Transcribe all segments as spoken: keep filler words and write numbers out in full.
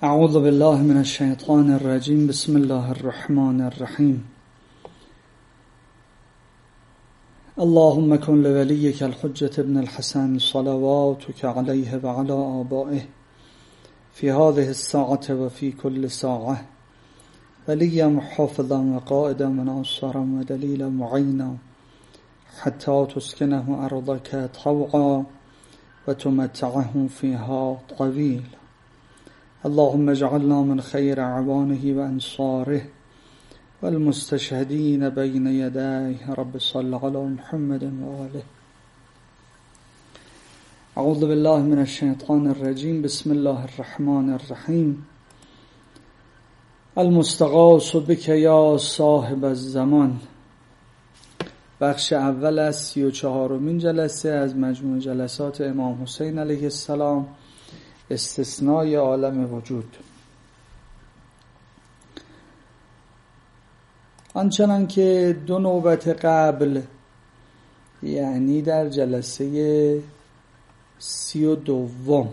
اعوذ بالله من الشیطان الرجیم. بسم الله الرحمن الرحیم. اللهم کن لولیک الحجة ابن الحسن صلواتک علیه و علی آبائه فی هذه الساعة و فی کل ساعة ولیا محافظا و قائدا و ناصرا و دلیلا معینا حتی تسکنه ارضک طوعا و تمتعه فیها طویلا. اللهم اجعلنا من خیر اعوانه و انصاره والمستشهدین بین یدیه. رب صل علی محمد و آله. اعوذ بالله من الشیطان الرجیم. بسم الله الرحمن الرحیم. المستغاث بک یا صاحب الزمان. بخش اول از سی و چهارمین جلسه از مجموع جلسات امام حسین علیه السلام، استثنای عالم وجود. آنچنان که دو نوبت قبل، یعنی در جلسه سی و دوم،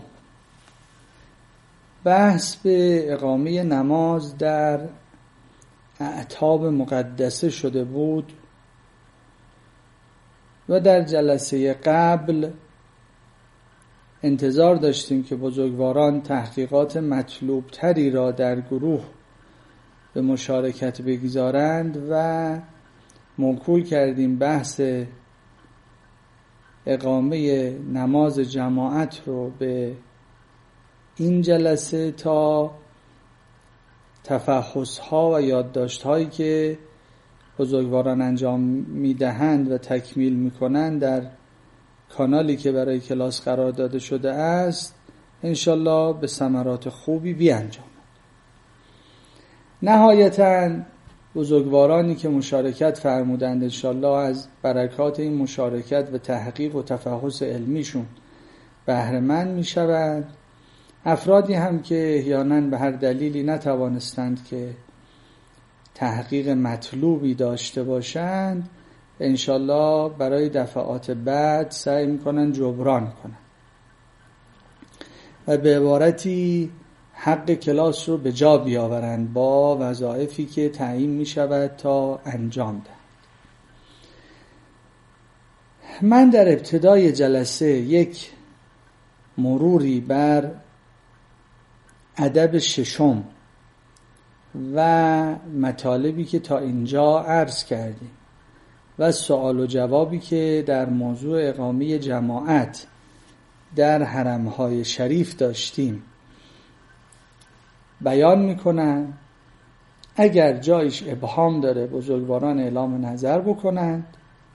بحث به اقامه نماز در اعتاب مقدسه شده بود و در جلسه قبل انتظار داشتیم که بزرگواران تحقیقات مطلوب تری را در گروه به مشارکت بگذارند و موکول کردیم بحث اقامه نماز جماعت رو به این جلسه تا تفحص‌ها و یادداشت‌هایی که بزرگواران انجام می‌دهند و تکمیل می‌کنند در کانالی که برای کلاس قرار داده شده است انشالله به ثمرات خوبی بیانجامد. نهایتاً بزرگوارانی که مشارکت فرمودند انشالله از برکات این مشارکت و تحقیق و تفحص علمیشون بهره مند میشوند. افرادی هم که احیانا به هر دلیلی نتوانستند که تحقیق مطلوبی داشته باشند انشالله برای دفعات بعد سعی میکنن جبران کنن و به عبارتی حق کلاس رو به جا بیاورند با وظایفی که تعیین میشود تا انجام دهند. من در ابتدای جلسه یک مروری بر ادب ششم و مطالبی که تا اینجا عرض کردیم و سوال و جوابی که در موضوع اقامه جماعت در حرمهای شریف داشتیم بیان میکنن. اگر جایش ابهام داره بزرگواران اعلام نظر بکنند،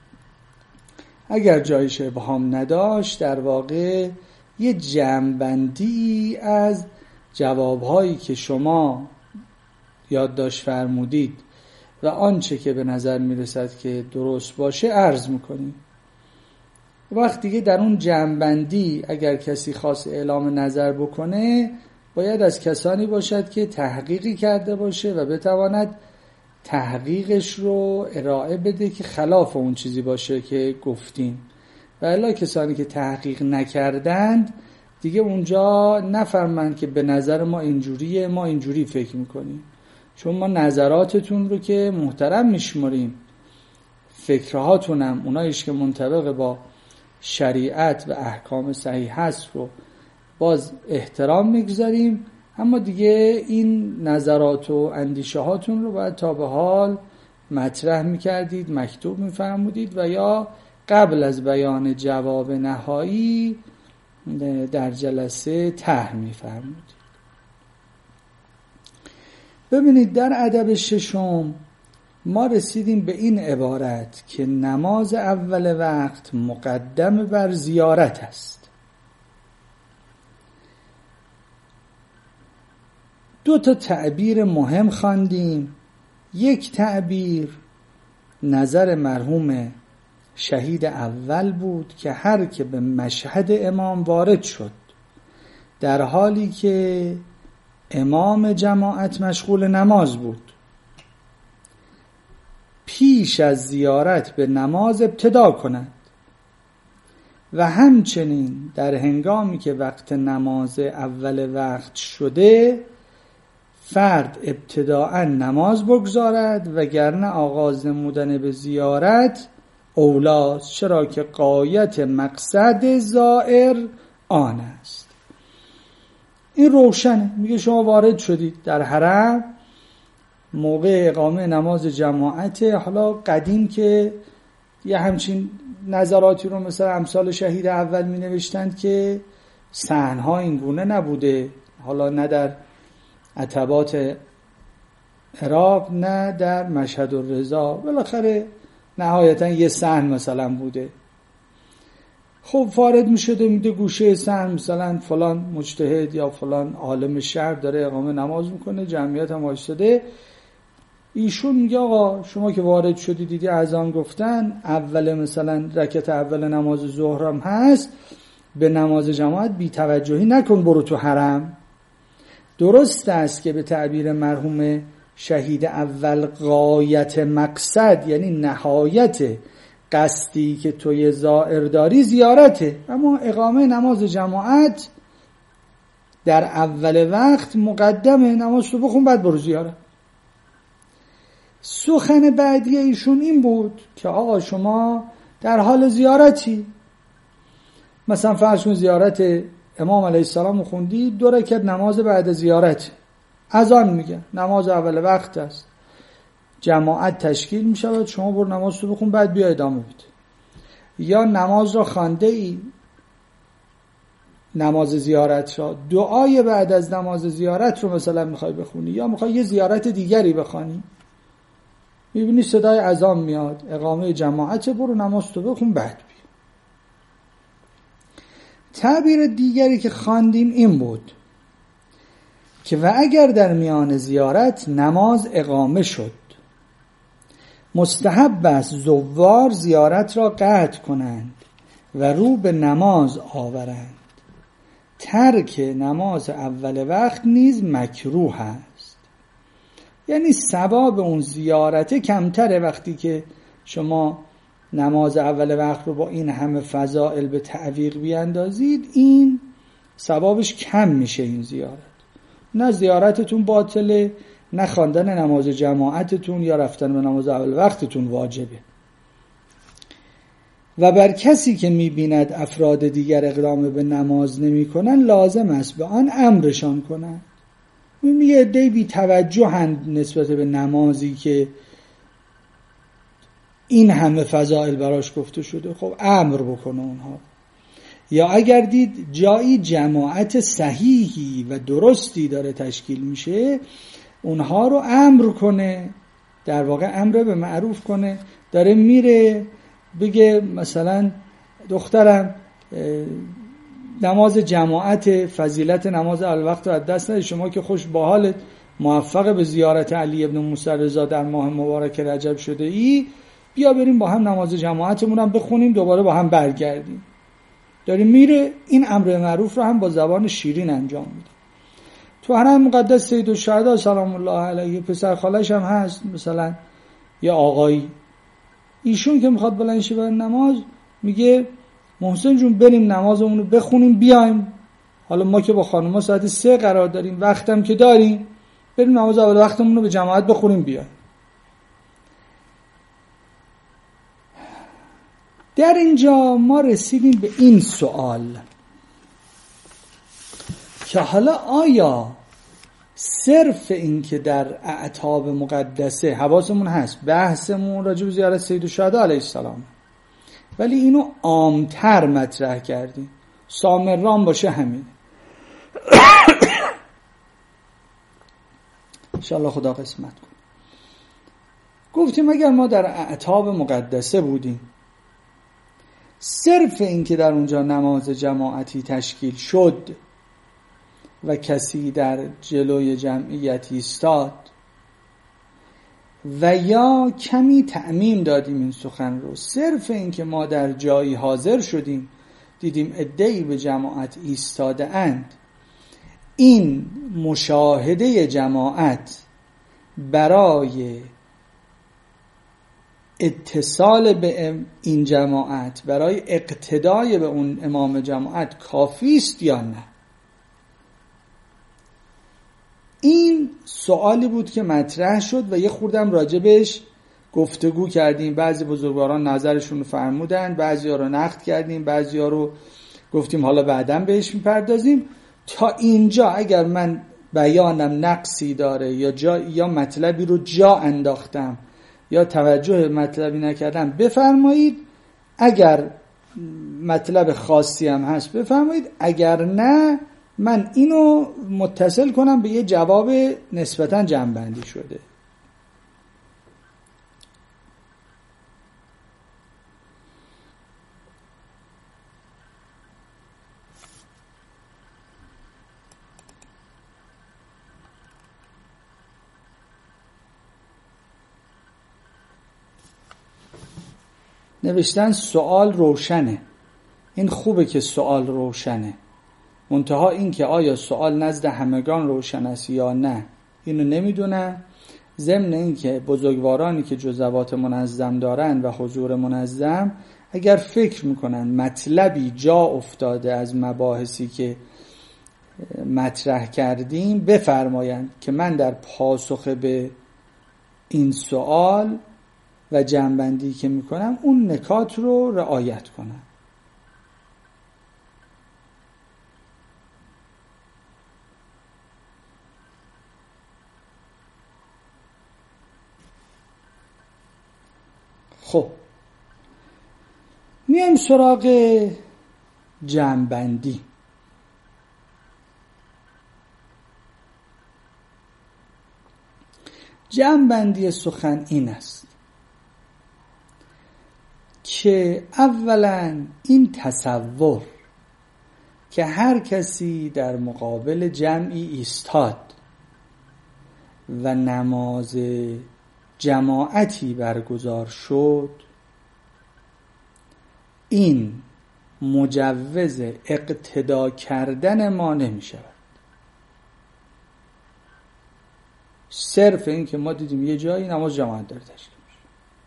اگر جایش ابهام نداشت در واقع یه جمع‌بندی از جوابهایی که شما یادداشت فرمودید و آنچه که به نظر میرسد که درست باشه عرض میکنیم. وقتی که در اون جمع‌بندی اگر کسی خواست اعلام نظر بکنه باید از کسانی باشد که تحقیقی کرده باشه و بتواند تحقیقش رو ارائه بده که خلاف اون چیزی باشه که گفتیم. و الا کسانی که تحقیق نکردند دیگه اونجا نفرمند که به نظر ما اینجوریه، ما اینجوری فکر میکنیم. چون ما نظراتتون رو که محترم میشماریم، فکرهاتونم اونایش که منطبق با شریعت و احکام صحیح هست رو باز احترام میگذاریم، اما دیگه این نظرات و اندیشه هاتون رو باید تا به حال مطرح میکردید، مکتوب میفرمودید و یا قبل از بیان جواب نهایی در جلسه طرح میفرمودید. ببینید در ادب ششم ما رسیدیم به این عبارت که نماز اول وقت مقدم بر زیارت است. دو تا تعبیر مهم خواندیم. یک تعبیر نظر مرحوم شهید اول بود که هر که به مشهد امام وارد شد در حالی که امام جماعت مشغول نماز بود پیش از زیارت به نماز ابتدا کند و همچنین در هنگامی که وقت نماز اول وقت شده فرد ابتداء نماز بگذارد وگرنه آغاز نمودن به زیارت اولاست، چرا که غایت مقصد زائر آن است. این روشنه. میگه شما وارد شدید در حرم، موقع اقامه نماز جماعت. حالا قدیم که یه همچین نظراتی رو مثلا امثال شهید اول می نوشتند که صحن‌ها این گونه نبوده، حالا نه در عتبات عراق نه در مشهد الرضا، بالاخره نهایتا یه صحن مثلا بوده. خب وارد می شده، میده گوشه صحن مثلا فلان مجتهد یا فلان عالم شهر داره اقامه نماز میکنه، جمعیت هم وایساده. ایشون میگه آقا شما که وارد شدی دیدی اذان گفتن، اول مثلا رکعت اول نماز ظهر هم هست، به نماز جماعت بی توجهی نکن، برو تو حرم. درست است که به تعبیر مرحوم شهید اول غایت مقصد یعنی نهایت قصدی که توی زائر داری زیارته، اما اقامه نماز جماعت در اول وقت مقدمه، نماز تو بخون بعد برو زیارت. سخن بعدی ایشون این بود که آقا شما در حال زیارتی، مثلا فرض کن زیارت امام علیه السلام خوندی، دو رکعت نماز بعد زیارت، اذان میگه نماز اول وقت است، جماعت تشکیل میشه، شما برو نماز تو بخون بعد بیا ادامه بده. یا نماز را خوانده ای، نماز زیارت را، دعای بعد از نماز زیارت رو مثلا میخوای بخونی یا میخوای یه زیارت دیگری بخوانی، میبینی صدای اذان میاد، اقامه جماعت، برو نماز تو بخون بعد بیا. تعبیر دیگری که خواندیم این بود که و اگر در میان زیارت نماز اقامه شد، مستحب است زوار زیارت را قطع کنند و رو به نماز آورند. ترک نماز اول وقت نیز مکروه است. یعنی ثواب اون زیارت کمتره وقتی که شما نماز اول وقت رو با این همه فضائل به تعویق بیاندازید، این ثوابش کم میشه این زیارت. نه زیارتتون باطله، نه خواندن نماز جماعتتون یا رفتن به نماز اول وقتتون واجبه. و بر کسی که میبیند افراد دیگر اقدام به نماز نمی کنن، لازم است به آن امرشان کنن. یه عده بی توجهند نسبت به نمازی که این همه فضائل براش گفته شده، خب امر بکنه اونها. یا اگر دید جایی جماعت صحیحی و درستی داره تشکیل میشه، اونها رو امر کنه، در واقع امر به معروف کنه. داره میره بگه مثلا دخترم نماز جماعت، فضیلت نماز الوقت رو از دست ندید، شما که خوش با حالت موفق به زیارت علی ابن موسی رضا در ماه مبارک رجب شده ای، بیا بریم با هم نماز جماعتمون هم بخونیم، دوباره با هم برگردیم. داره میره این امر معروف رو هم با زبان شیرین انجام میده. تو حرم مقدس سید الشهدا سلام الله علیه پسر خالش هم هست، مثلا یه آقایی، ایشون که میخواد بلند شه برای نماز، میگه محسن جون بریم نمازمون رو بخونیم بیایم. حالا ما که با خانوما ساعت سه قرار داریم، وقتم که داریم، بریم نماز اول وقتمون رو به جماعت بخونیم بیایم. در اینجا ما رسیدیم به این سوال که حالا آیا صرف این که در اعتاب مقدسه حواسمون هست، بحثمون راجع به زیارت سید الشهدا علیه السلام، ولی اینو عامتر مطرح کردیم، سامران باشه همین. انشاءالله خدا قسمت کن. گفتیم اگر ما در اعتاب مقدسه بودیم، صرف این که در اونجا نماز جماعتی تشکیل شد و کسی در جلوی جمعیت ایستاد و یا کمی تعمیم دادیم این سخن رو، صرف این که ما در جایی حاضر شدیم دیدیم عده‌ای به جماعت ایستاده اند، این مشاهده جماعت برای اتصال به این جماعت، برای اقتدای به اون امام جماعت کافی است یا نه؟ این سوالی بود که مطرح شد و یه خوردم راجبش گفتگو کردیم. بعضی بزرگواران نظرشون رو فرمودن، بعضی ها رو نقد کردیم، بعضی ها رو گفتیم حالا بعداً بهش میپردازیم. تا اینجا اگر من بیانم نقصی داره یا جا یا مطلبی رو جا انداختم یا توجه مطلبی نکردم بفرمایید. اگر مطلب خاصی هم هست بفرمایید، اگر نه من اینو متصل کنم به یه جواب نسبتاً جمع‌بندی شده. نوشتن سوال روشنه. این خوبه که سوال روشنه، منتها این که آیا سوال نزد همگان روشن است یا نه اینو نمیدونم. ضمن این که بزرگوارانی که جزوات منظم دارن و حضور منظم اگر فکر میکنن مطلبی جا افتاده از مباحثی که مطرح کردیم بفرمایند که من در پاسخ به این سوال و جمع‌بندی که میکنم اون نکات رو رعایت کنم. خب میایم سراغ جمع‌بندی. جمع‌بندی سخن این است که اولا این تصور که هر کسی در مقابل جمعی ایستاد و نماز جماعتی برگزار شد، این مجوز اقتدا کردن ما نمی شود. صرف این که ما دیدیم یه جایی نماز جماعت داره تشکیل میشه،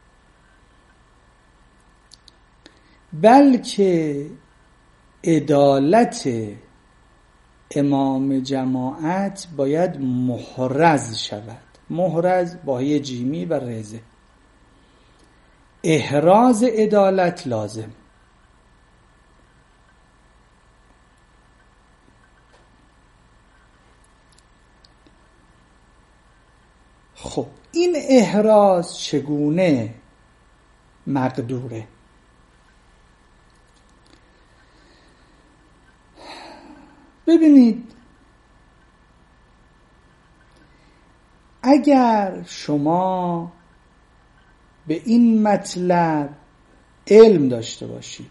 بلکه عدالت امام جماعت باید محرز شود. محرز با یه جیمی و رزه. احراز عدالت لازم. خب این احراز چگونه مقدوره؟ ببینید، اگر شما به این مطلب علم داشته باشید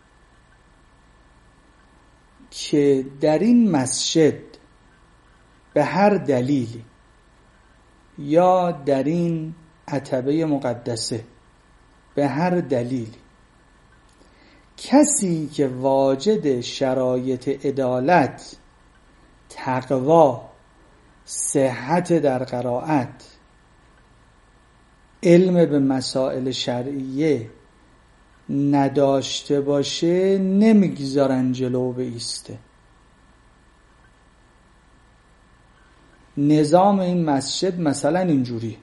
که در این مسجد به هر دلیلی یا در این عتبه مقدسه به هر دلیلی کسی که واجد شرایط عدالت، تقوا، صحت در قرائت، علم به مسائل شرعیه نداشته باشه نمیگذارن جلو بایسته. نظام این مسجد مثلا اینجوری،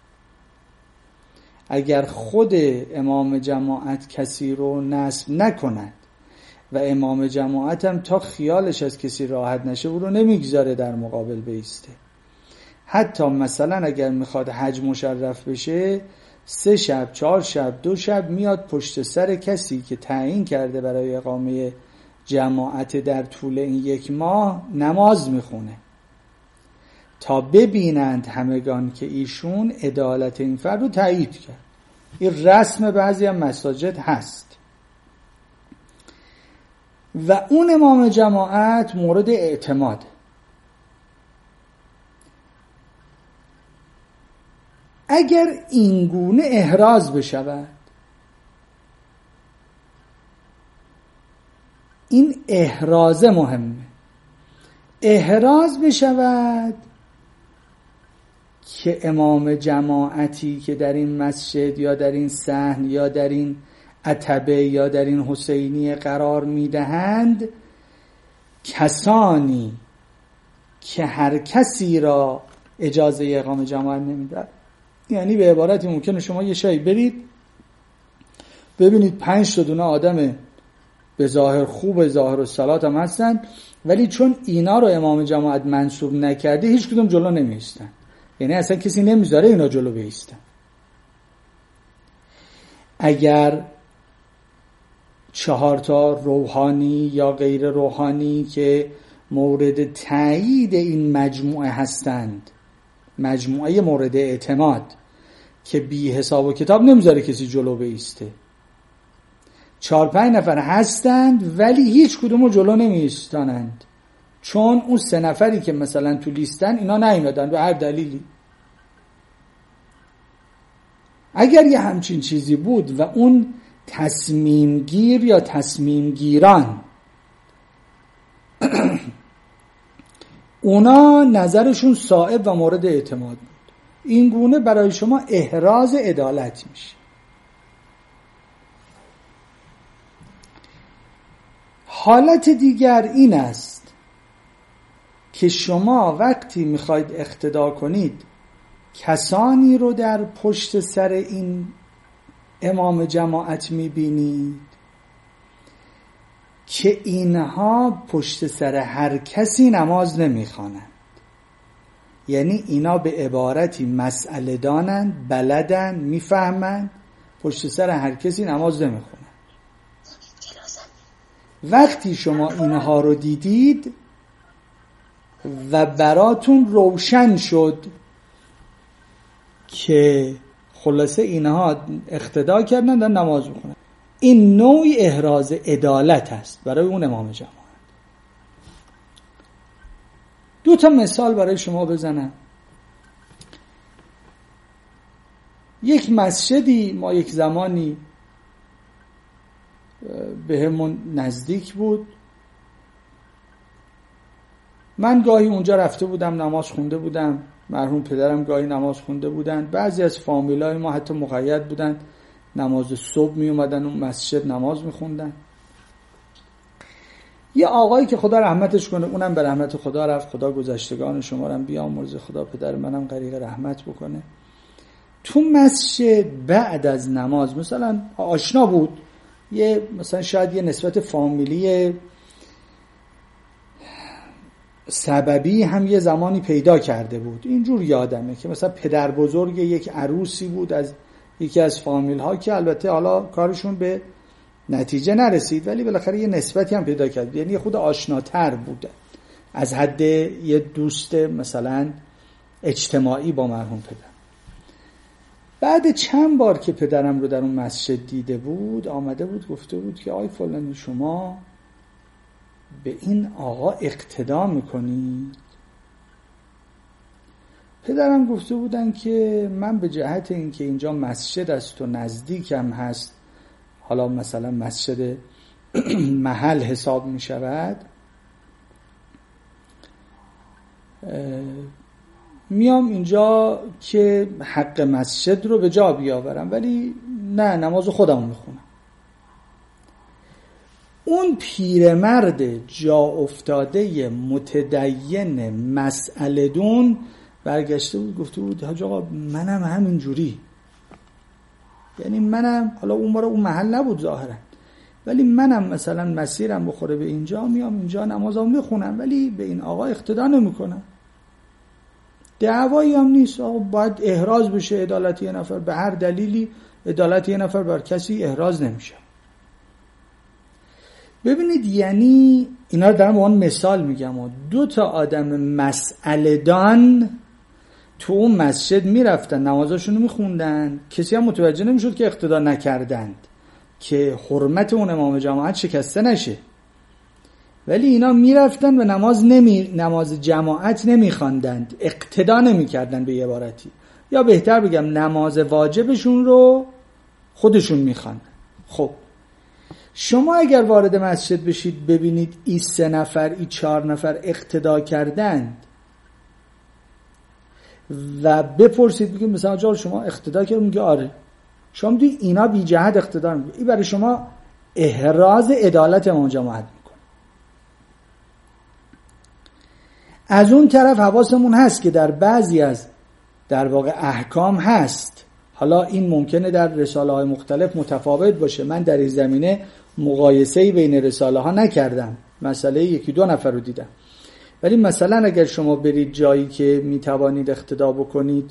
اگر خود امام جماعت کسی رو نصب نکند و امام جماعت هم تا خیالش از کسی راحت نشه او رو نمیگذاره در مقابل بایسته. حتی مثلا اگر میخواد حج مشرف بشه سه شب، چهار شب، دو شب میاد پشت سر کسی که تعیین کرده برای اقامه جماعت در طول این یک ماه نماز میخونه تا ببینند همگان که ایشون عدالت این فرد رو تایید کرد. این رسم بعضی هم مساجد هست و اون امام جماعت مورد اعتماد. اگر اینگونه احراز بشود، این احراز مهمه، احراز بشود که امام جماعتی که در این مسجد یا در این صحن یا در این عتبه یا در این حسینیه قرار میدهند کسانی که هر کسی را اجازه اقامه جماعت نمیدن. یعنی به عبارتی ممکنه شما یه شایی برید ببینید پنج تا دونه آدم به ظاهر خوب ظاهر الصلات هم هستن، ولی چون اینا رو امام جماعت منصوب نکرده هیچ کدوم جلو نمیستن. یعنی اصلا کسی نمیذاره اینا جلو بیستن. اگر چهار تا روحانی یا غیر روحانی که مورد تایید این مجموعه هستند، مجموعه مورد اعتماد که بی حساب و کتاب نمیذاره کسی جلو بیسته، چهار پنج نفر هستند ولی هیچ کدومو جلو نمیستانند، چون اون سه نفری که مثلا تو لیستن اینا نیومدن به هر دلیلی. اگر یه همچین چیزی بود و اون تصمیم گیر یا تصمیم گیران اونا نظرشون صائب و مورد اعتماد بود، این گونه برای شما احراز عدالت میشه. حالت دیگر این است که شما وقتی میخواید اقتدا کنید کسانی رو در پشت سر این امام جماعت میبینید که اینها پشت سر هر کسی نماز نمیخوانند. یعنی اینا به عبارتی مسئله دانند، بلدند، میفهمند، پشت سر هر کسی نماز نمیخونند. وقتی شما اینها رو دیدید و براتون روشن شد که خلاصه اینها اقتدا کردن در نماز میخونن، این نوعی احراز عدالت است برای اون امام جماعت. دو تا مثال برای شما بزنم. یک مسجدی ما یک زمانی به همون نزدیک بود، من گاهی اونجا رفته بودم نماز خونده بودم، مرحوم پدرم گاهی نماز خونده بودن، بعضی از فامیلای ما حتی مقید بودن نماز صبح می اومدن اون مسجد نماز می خوندن. یه آقایی که خدا رحمتش کنه، اونم به رحمت خدا رفت، خدا گذشتگان شما رو بیامرزه، خدا پدر منم غریق رحمت بکنه، تو مسجد بعد از نماز مثلا آشنا بود، یه مثلا شاید یه نسبت فامیلی سببی هم یه زمانی پیدا کرده بود. اینجور یادمه که مثلا پدر بزرگ یک عروسی بود از یکی از فامیل ها که البته حالا کارشون به نتیجه نرسید ولی بالاخره یه نسبتی هم پیدا کرد، یعنی خود آشناتر بوده از حد یه دوست مثلا اجتماعی با مرحوم پدر. بعد چند بار که پدرم رو در اون مسجد دیده بود آمده بود گفته بود که آی فلانی شما به این آقا اقتدا میکنید؟ پدرم گفته بودن که من به جهت اینکه اینجا مسجد است و نزدیکم هست، حالا مثلا مسجد محل حساب می شود، میام اینجا که حق مسجد رو به جا بیاورم، ولی نه نماز خودم میخونم. اون پیرمرد جا افتاده متدین مسئله دون برگشته بود گفته بود حاج آقا منم همین جوری، یعنی منم حالا اون بار اون محل نبود ظاهرا، ولی منم مثلا مسیرم بخوره به اینجا میام اینجا نمازم میخونم ولی به این آقا اقتدا نمیکنم. دعوایی هم نیست، آقا باید احراز بشه عدالت یه نفر، به هر دلیلی عدالت یه نفر بر کسی احراز نمیشه. ببینید یعنی اینا رو دارم به اون مثال میگم، دو تا آدم مسئله دان تو اون مسجد میرفتن نمازاشونو میخوندن، کسی هم متوجه نمیشد که اقتدا نکردند که حرمت اون امام جماعت شکسته نشه، ولی اینا میرفتن و نماز نمی نماز جماعت نمیخواندند، اقتدا نمیکردن به یه عبارتی، یا بهتر بگم نماز واجبشون رو خودشون میخواندن. خب شما اگر وارد مسجد بشید ببینید ای سه نفر ای چهار نفر اقتدا کردند و بپرسید بگید مثلا جا شما اقتدا کردید، میگه آره، شما میگید اینا بی جهت اقتدا میکنه، این برای شما احراز عدالت امام جماعت میکنه. از اون طرف حواسمون هست که در بعضی از در واقع احکام هست، حالا این ممکنه در رساله های مختلف متفاوت باشه، من در این زمینه مقایسه‌ای بین رساله ها نکردم، مسئله یکی دو نفر رو دیدم، ولی مثلا اگر شما برید جایی که میتوانید اقتدا بکنید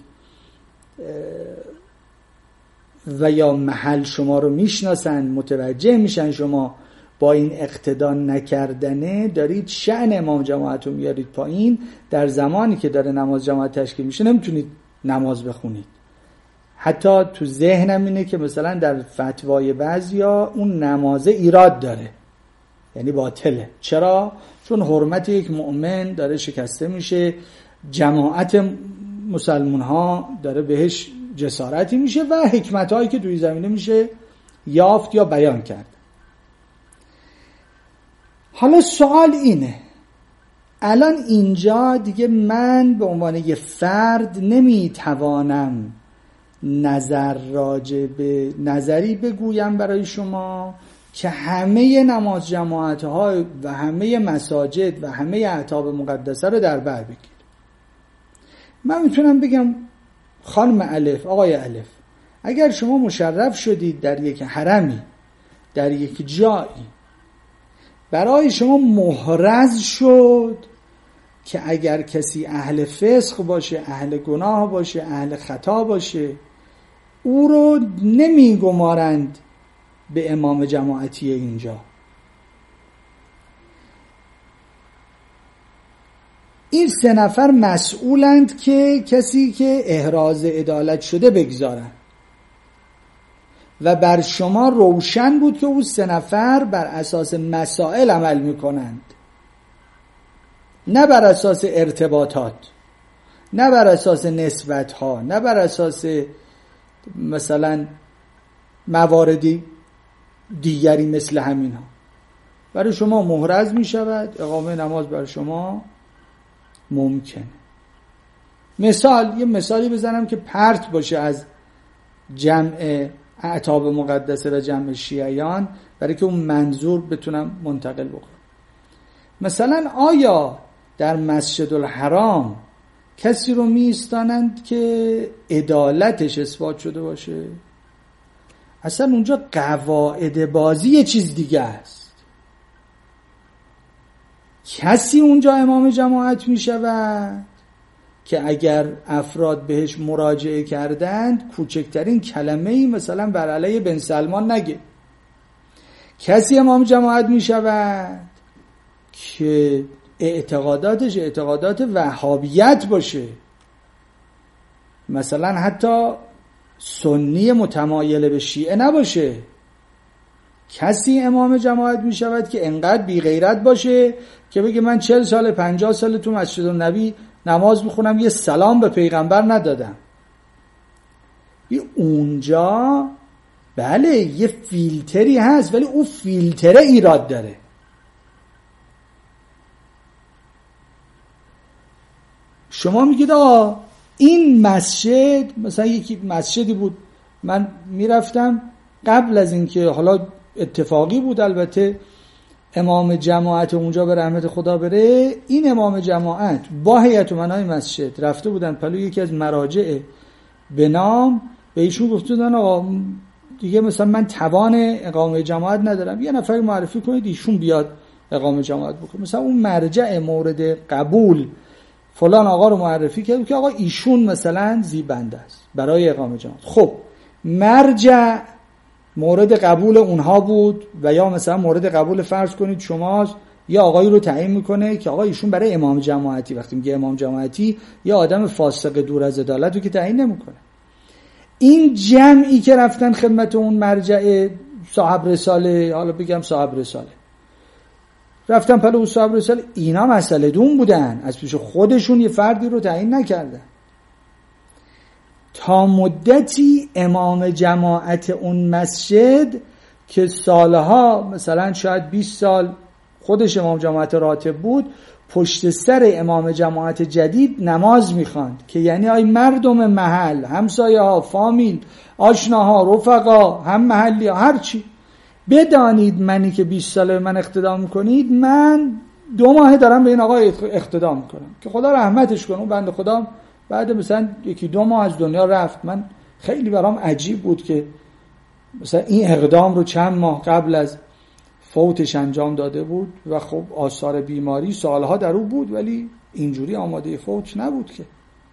و یا محل شما رو میشناسن، متوجه میشن شما با این اقتدا نکردنه دارید شأن امام جماعت رو میارید پایین، در زمانی که داره نماز جماعت تشکیل میشه نمیتونید نماز بخونید. حتی تو ذهنم اینه که مثلا در فتوای بعضیا اون نماز ایراد داره، یعنی باطله. چرا؟ چون حرمت یک مؤمن داره شکسته میشه، جماعت مسلمان ها داره بهش جسارتی میشه و حکمت هایی که توی زمینه میشه یافت یا بیان کرد. حالا سوال اینه، الان اینجا دیگه من به عنوان یه فرد نمیتوانم نظر راجع به نظری بگویم برای شما که همه نماز جماعت ها و همه مساجد و همه اعتاب مقدسه رو در بر بگیر. من میتونم بگم خانم الف، آقای الف، اگر شما مشرف شدید در یک حرمی، در یک جایی، برای شما محرز شد که اگر کسی اهل فسق باشه، اهل گناه باشه، اهل خطا باشه، او رو نمی گمارند به امام جماعتی اینجا. این سه نفر مسئولند که کسی که احراز عدالت شده بگذارن و بر شما روشن بود که او سه نفر بر اساس مسائل عمل میکنند، نه بر اساس ارتباطات، نه بر اساس نسبت ها، نه بر اساس مثلا مواردی دیگری مثل همین ها. برای شما محرز می شود، اقامه نماز بر شما ممکنه. مثال، یه مثالی بزنم که پرت باشه از جمع اعتاب مقدسه و جمع شیعیان، برای که اون منظور بتونم منتقل بکنم. مثلا آیا در مسجد الحرام کسی رو می ایستانند که عدالتش اثبات شده باشه؟ اصلا اونجا قواعد بازی یه چیز دیگه است. کسی اونجا امام جماعت می شود که اگر افراد بهش مراجعه کردند کوچکترین کلمه‌ای مثلا بر علیه بن سلمان نگه. کسی امام جماعت می شود که اعتقاداتش اعتقادات وهابیت باشه، مثلا حتی سنی متمایل به شیعه نباشه. کسی امام جماعت می شود که انقدر بی غیرت باشه که بگه من چهل سال پنجاه سال تو مسجد النبی نماز میخونم یه سلام به پیغمبر ندادم. اونجا بله یه فیلتری هست، ولی اون فیلتره ایراد داره. شما میگید آقا این مسجد، مثلا یکی مسجدی بود من میرفتم قبل از اینکه، حالا اتفاقی بود البته، امام جماعت اونجا به رحمت خدا بره، این امام جماعت با هیئت امنای مسجد رفته بودن پلو یکی از مراجع به نام، به ایشون گفته بودن آقا دیگه مثلا من توان اقامه جماعت ندارم، یه نفر معرفی کنید ایشون بیاد اقامه جماعت بکنه. مثلا اون مرجع مورد قبول فلان آقا رو معرفی کرد که آقا ایشون مثلا زیبنده است برای اقامه جماعت. خب مرجع مورد قبول اونها بود و یا مثلا مورد قبول فرض کنید شماست، یا آقایی رو تعیین میکنه که آقا ایشون برای امام جماعتی، وقتی میگه امام جماعتی یا آدم فاسق دور از عدالت رو که تعیین نمیکنه. این جمعی که رفتن خدمت اون مرجع صاحب رساله، حالا بگم صاحب رساله، رفتن پلو اون صاحب رساله، اینا مسئله دون بودن، از پیش خودشون یه فردی رو تعیین نکردن. تا مدتی امام جماعت اون مسجد که سالها مثلا شاید بیست سال خودش امام جماعت راتب بود، پشت سر امام جماعت جدید نماز میخواند که یعنی آی مردم محل، همسایه ها، فامیل، آشناها، رفقا، هم محلی ها، هر چی بدانید منی که بیست ساله من اقتدا میکنید، من دو ماه دارم به این آقا اقتدا میکنم که خدا رحمتش کنه. اون بنده خدا بعد مثلا یکی دو ماه از دنیا رفت. من خیلی برام عجیب بود که مثلا این اقدام رو چند ماه قبل از فوتش انجام داده بود و خب آثار بیماری سالها در او بود ولی اینجوری آماده فوت نبود که.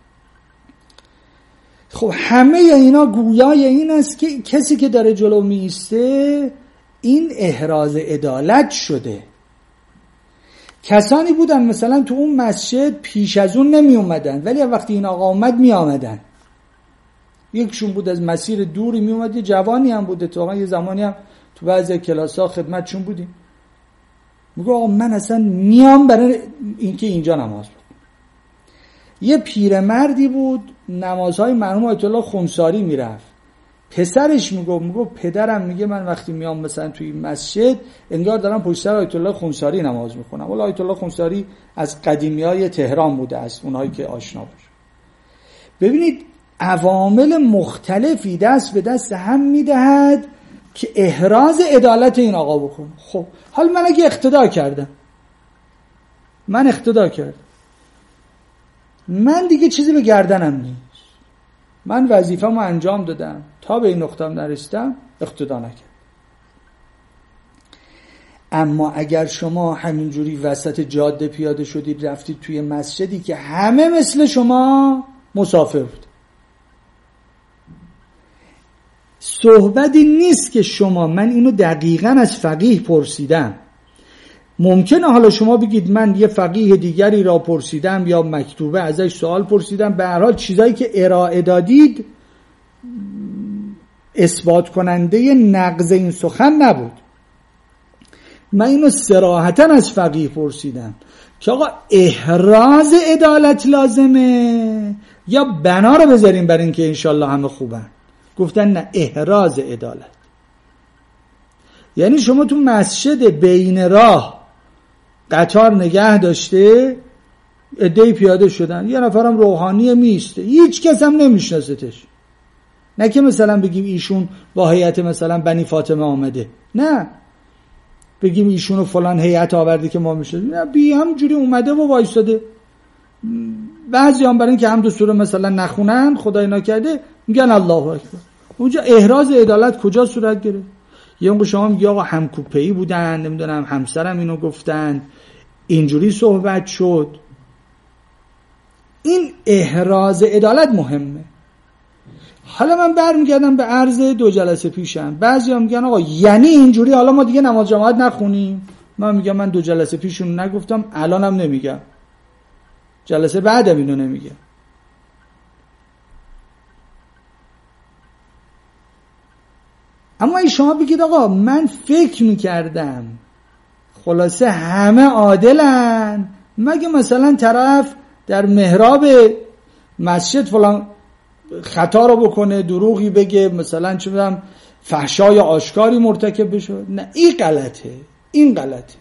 خب همه اینا گویای این است که کسی که داره جلو میسته این احراز عدالت شده. کسانی بودن مثلا تو اون مسجد پیش از اون نمی اومدن ولی وقتی این آقا اومد می آمدن. یکشون بود از مسیر دوری می اومد، یه جوانی هم بود اتفاقا یه زمانی هم تو بعضی کلاس‌ها خدمتشون بودیم. میگه آقا من اصلا میام برای اینکه اینجا نماز بخونم. یه پیرمردی بود نمازهای مرحوم آیت الله خمساری میرفت. پسرش میگه میگه پدرم میگه من وقتی میام مثلا توی مسجد انگار دارم پشت سر آیت الله خمساری نماز میخونم. ولی آیت الله خمساری از قدیمیای تهران بوده، از اونایی که آشنا باشه. ببینید عوامل مختلفی دست به دست هم میدهد که احراز عدالت این آقا بکنه. خب حالا من اگه اقتدا کردم، من اقتدا کردم، من دیگه چیزی به گردنم نیست، من وظیفه‌مو انجام دادم، تا به این نقطه نرسیدم اقتدا نکردم. اما اگر شما همینجوری وسط جاده پیاده شدید رفتید توی مسجدی که همه مثل شما مسافر بود، صحبتی نیست که شما، من اینو دقیقاً از فقیه پرسیدم، ممکنه حالا شما بگید من یه فقیه دیگری را پرسیدم یا مکتوبه ازش سوال پرسیدم، به هر حال چیزایی که ارائه دادید اثبات کننده نقض این سخن نبود. من اینو صراحتاً از فقیه پرسیدم که آقا احراز عدالت لازمه یا بنا رو بذاریم بر این که انشالله همه خوبن؟ گفتن نه، احراز عدالت. یعنی شما تو مسجد بین راه قطار نگه داشته، عده‌ای پیاده شدن، یه نفرم روحانی میسته، هیچ کس هم نمیشناستش، نه که مثلا بگیم ایشون با هیئت مثلا بنی فاطمه آمده، نه بگیم ایشونو فلان هیئت آورده که ما میشناسیم، نه، بی همجوری اومده و وایساده. بعضی هم برای این که حمد و سوره مثلا نخونن، خدای نکرده میگن الله اکبر. اونجا احراز عدالت کجا صورت گرفت؟ یه اونجا شما میگی آقا همکوپه‌ای بودن، نمیدونم همسرم اینو گفتن، اینجوری صحبت شد. این احراز عدالت مهمه. حالا من برمیگردم به عرض دو جلسه پیشم. بعضی هم میگن آقا یعنی اینجوری حالا ما دیگه نماز جماعت نخونیم؟ من میگم من دو جلسه پیشون نگفتم، الانم نمیگم، جلسه بعدم اینو نمیگم. اما ای شما بگید آقا من فکر میکردم خلاصه همه عادلن، مگه مثلا طرف در محراب مسجد فلان خطا رو بکنه، دروغی بگه، مثلا چه میدونم فحشای آشکاری مرتکب بشه؟ نه، این غلطه، این غلطه.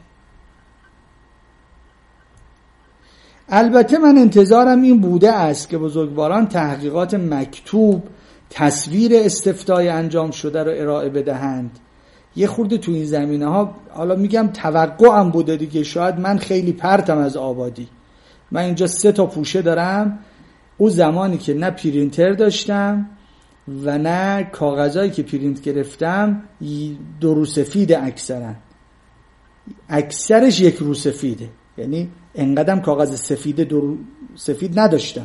البته من انتظارم این بوده است که بزرگواران تحقیقات مکتوب، تصویر استفتای انجام شده رو ارائه بدهند. یه خورده تو این زمینه ها حالا میگم توقعم بوده دیگه، شاید من خیلی پرتم از آبادی. من اینجا سه تا پوشه دارم، اون زمانی که نه پرینتر داشتم و نه کاغذایی که پرینت گرفتم دو رو سفید، اکثرا اکثرش یک رو سفیده، یعنی انقدرم کاغذ سفید دو رو سفید نداشتم.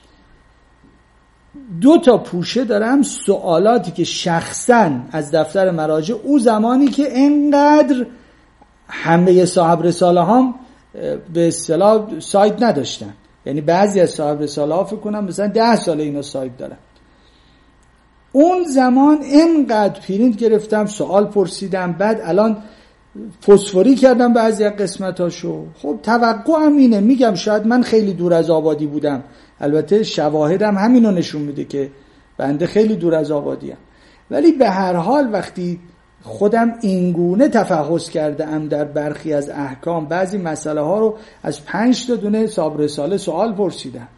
دو تا پوشه دارم، سوالاتی که شخصا از دفتر مراجع او زمانی که انقدر همه صاحب رساله هم به اصطلاح سایت نداشتن، یعنی بعضی از صاحب رساله ها فکر کنم مثلا ده ساله اینا سایت دارن، اون زمان انقدر پرینت گرفتم، سوال پرسیدم، بعد الان فسفوری کردم بعضی از قسمتاشو. خب توقعم اینه، میگم شاید من خیلی دور از آبادی بودم، البته شواهدم همینو نشون میده که بنده خیلی دور از آبادیم، ولی به هر حال وقتی خودم اینگونه تفحص کرده ام در برخی از احکام، بعضی مسئله ها رو از پنج تا دونه صاحب رساله سوال پرسیدم.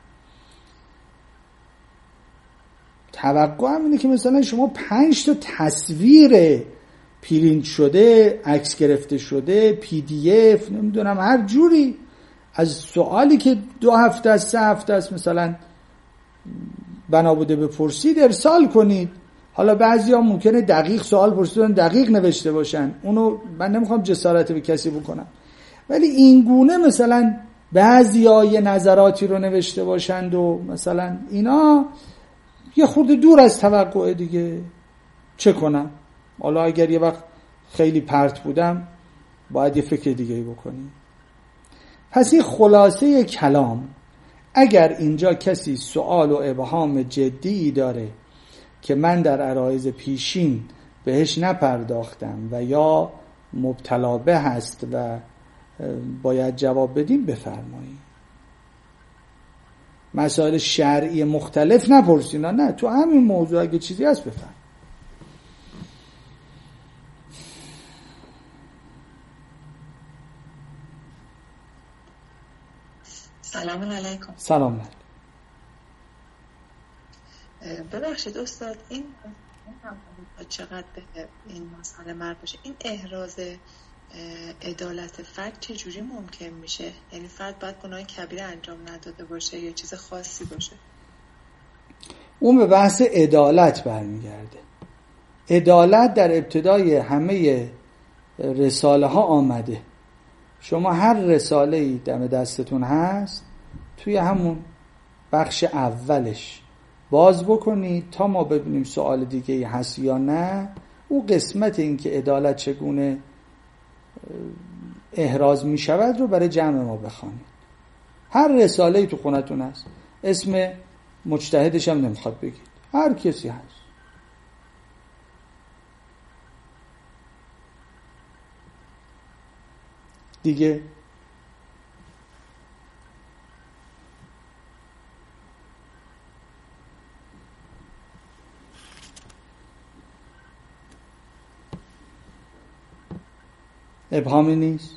توقعم اینه که مثلا شما پنج تا تصویر پرینت شده، عکس گرفته شده، پی دی اف، نمیدونم هر جوری از سوالی که دو هفته است، سه هفته است مثلا بنا بوده بپرسید ارسال کنید. حالا بعضیا ممکنه دقیق سوال پرسیدن دقیق نوشته باشن، اونو من نمیخوام جسارت به کسی بکنم، ولی این گونه مثلا بعضیا یه نظراتی رو نوشته باشند و مثلا اینا یه خورده دور از توقع دیگه. چه کنم؟ حالا اگر یه وقت خیلی پرت بودم باید یه فکر دیگه بکنیم. پس این خلاصه کلام. اگر اینجا کسی سوال و ابهام جدی داره که من در عرایض پیشین بهش نپرداختم و یا مبتلا به هست و باید جواب بدیم بفرمایید. مسائل شرعی مختلف نپرسین، نه تو همین موضوع اگه چیزی هست بفرمایید. سلام علیکم. سلام علیکم. ببخشید استاد، این چقدر به این مسئله مربوط باشه، این احراز عدالت فرد چه جوری ممکن میشه؟ یعنی فرد باید گناه کبیره انجام نداده باشه یا چیز خاصی باشه؟ اون به بحث عدالت برمیگرده. عدالت در ابتدای همه رساله ها آمده. شما هر رساله‌ای دم دستتون هست توی همون بخش اولش باز بکنید تا ما ببینیم سوال دیگه هست یا نه. او قسمت این که عدالت چگونه احراز می شود رو برای جمع ما بخوانید. هر رساله‌ای تو خونتون هست، اسم مجتهدش هم نمیخواد بگید، هر کسی هست. دیگه ابهامی نیست.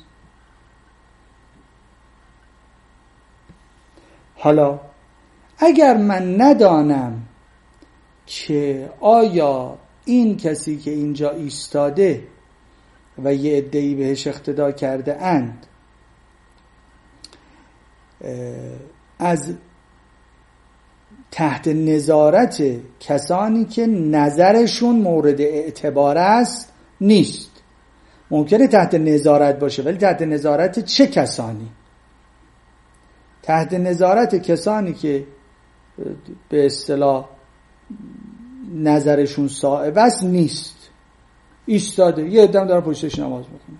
حالا اگر من ندانم که آیا این کسی که اینجا ایستاده و یه عده‌ای بهش اقتدا کرده اند از تحت نظارت کسانی که نظرشون مورد اعتبار است نیست. ممکنه تحت نظارت باشه ولی تحت نظارت چه کسانی؟ تحت نظارت کسانی که به اصطلاح نظرشون صائب است نیست. ایستاده یه عده‌ام داره پشتش نماز میخونه.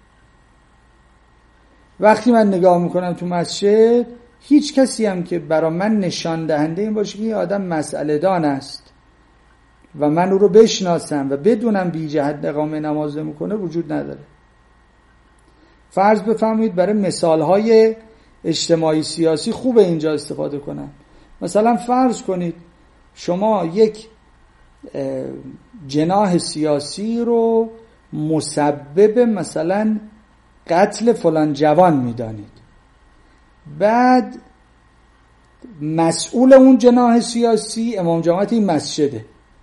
وقتی من نگاه میکنم تو مسجد هیچ کسی هم که برای من نشان دهنده این باشه که این آدم مسئله دان است و من او رو بشناسم و بدونم بی جهت اقامه نماز نمیکنه وجود نداره. فرض بفرمایید برای مثالهای اجتماعی سیاسی خوبه اینجا استفاده کنم. مثلا فرض کنید شما یک جناح سیاسی رو مسبب مثلا قتل فلان جوان میدانید، بعد مسئول اون جناح سیاسی امام جماعت این مسجده.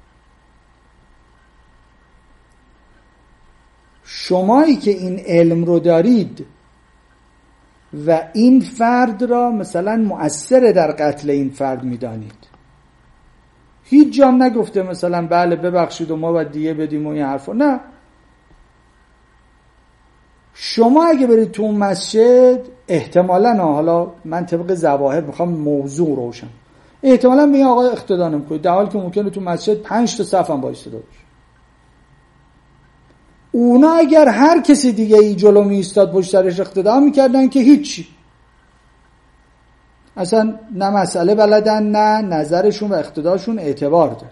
شمایی که این علم رو دارید و این فرد را مثلا مؤثر در قتل این فرد میدانید، هیچ جام نگفته مثلا بله ببخشید و ما باید دیگه بدیم و این حرفا، نه. شما اگه برید تو اون مسجد احتمالاً، حالا من طبق ظواهر میخوام موضوع روشن، احتمالاً به این آقای اقتدا نمیکنید، در حالی که ممکنه تو مسجد پنج تا صف هم وایساده باشه. اونا اگر هر کسی دیگه ای جلو می ایستاد پشت سرش اقتدا میکردن که هیچی، اصلا نه مسئله بلدن نه نظرشون و اقتداشون اعتبار داره.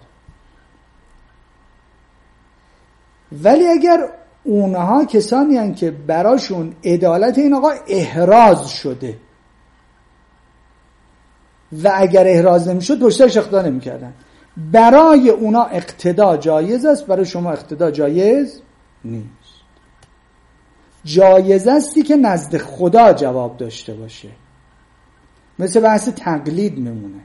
ولی اگر اونها کسانی هستند که براشون عدالت این آقا احراز شده و اگر احراز نمیشد پشت سرش اقتدا نمیکردن، برای اونا اقتدا جایز است، برای شما اقتدا جایز نیست. جایز استی که نزد خدا جواب داشته باشه. مثل بحث تقلید میمونه.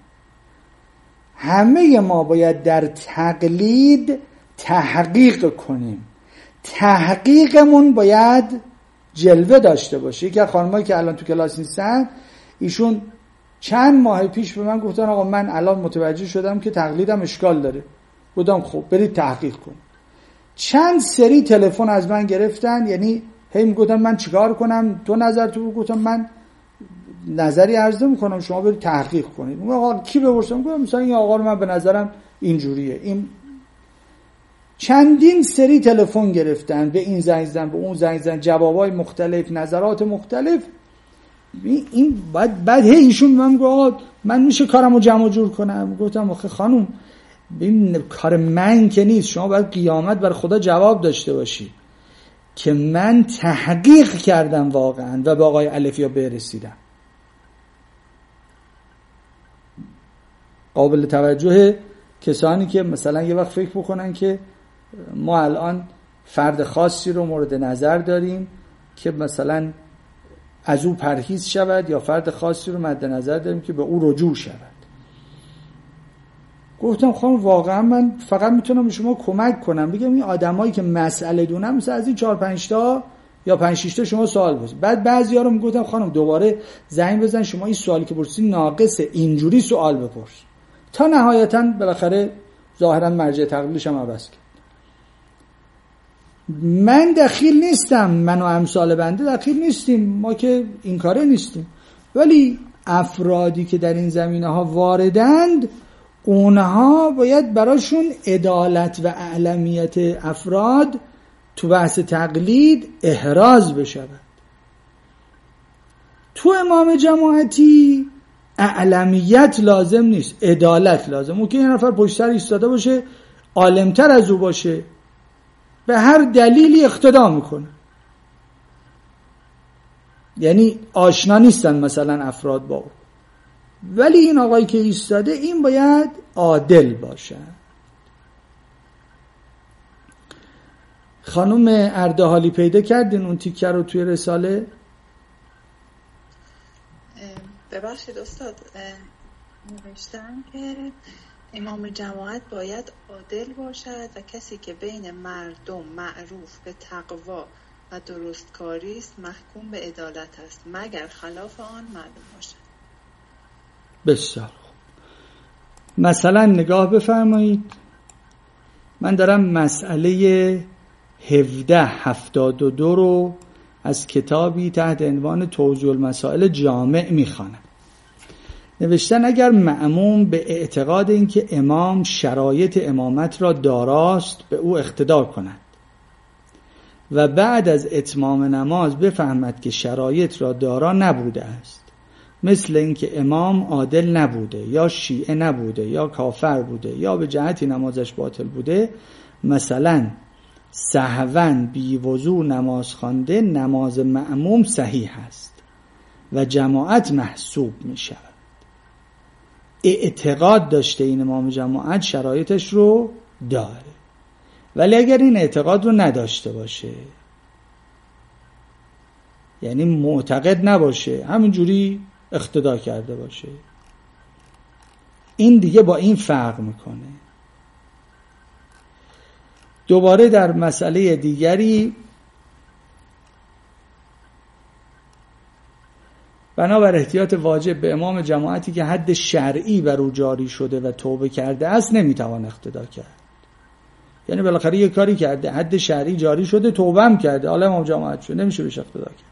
همه ما باید در تقلید تحقیق کنیم. تحقیقمون باید جلوه داشته باشه. یکی از خانمایی که الان تو کلاس نیستن، ایشون چند ماه پیش به من گفتن آقا من الان متوجه شدم که تقلیدم اشکال داره. گفتم خب برید تحقیق کن. چند سری تلفن از من گرفتن، یعنی هی میگفتن من چیکار کنم، تو نظر تو. گفتم من نظری عرض میکنم، شما برید تحقیق کنید. آقا کی بپرسم؟ گفتم مثلا این آقا رو من به نظرم اینجوریه. این چندین سری تلفن گرفتن، به این زنگ زدن، به اون زنگ زدن، جوابای مختلف، نظرات مختلف. این بعد بعد هی ایشون من گفت من میشه کارمو جمع جور کنم. گفتم آخه خانم این کار من که نیست، شما باید قیامت بر خدا جواب داشته باشی که من تحقیق کردم واقعا و به آقای الف یا ب رسیدم. قابل توجه کسانی که مثلا یه وقت فکر بکنن که ما الان فرد خاصی رو مورد نظر داریم که مثلا از او پرهیز شود، یا فرد خاصی رو مد نظر داریم که به او رجوع شود. گفتم خانم واقعا من فقط میتونم به شما کمک کنم، بگم این آدمایی که مسئله دونن مثلا از این چهار پنج تا یا پنج شش تا شما سوال پرسید. بعد بعضیا رو میگفتم خانم دوباره زنگ بزن، شما این سوالی که پرسیدی ناقصه، اینجوری سوال بپرس. تا نهایتا بالاخره ظاهرا مرجع تقلیدش هم عوض کرد. من دخیل نیستم، من و امثال بنده دخیل نیستیم، ما که این کاره نیستیم، ولی افرادی که در این زمینه ها واردند اونها باید براشون عدالت و اعلمیت افراد تو بحث تقلید احراز بشود. تو امام جماعتی اعلمیت لازم نیست، عدالت لازم. ممکن یه نفر پشت سر ایستاده باشه عالمتر از او باشه، به هر دلیلی اقتدا میکنه، یعنی آشنا نیستن مثلا افراد با او، ولی این آقایی که ایستاده این باید عادل باشه. خانم اردهالی پیدا کردین اون تیکه رو توی رساله؟ ببخشید استاد، نوشتن که امام جماعت باید عادل باشد و کسی که بین مردم معروف به تقوا و درستکاری است محکوم به عدالت است مگر خلاف آن معلوم باشد. بسیار خوب. مثلا نگاه بفرمایید، من دارم مسئله هفده هفتاد و دو رو از کتابی تحت عنوان توضیح المسائل جامع میخوانم. نوشتن اگر مأموم به اعتقاد اینکه امام شرایط امامت را داراست به او اقتدا کند و بعد از اتمام نماز بفهمد که شرایط را دارا نبوده است، مثل اینکه امام عادل نبوده یا شیعه نبوده یا کافر بوده یا به جهتی نمازش باطل بوده، مثلا سهواً بی وضو نماز خوانده، نماز مأموم صحیح است و جماعت محسوب می شود. اعتقاد داشته این امام جماعت شرایطش رو داره، ولی اگر این اعتقاد رو نداشته باشه، یعنی معتقد نباشه، همینجوری اقتدا کرده باشه، این دیگه با این فرق میکنه. دوباره در مسئله دیگری بنابر احتیاط واجب به امام جماعتی که حد شرعی بر او جاری شده و توبه کرده است نمیتوان اقتدا کرد. یعنی بالاخره یه کاری کرده، حد شرعی جاری شده، توبه هم کرده، حالا امام جماعت شده، نمیشه بهش اقتدا کرد.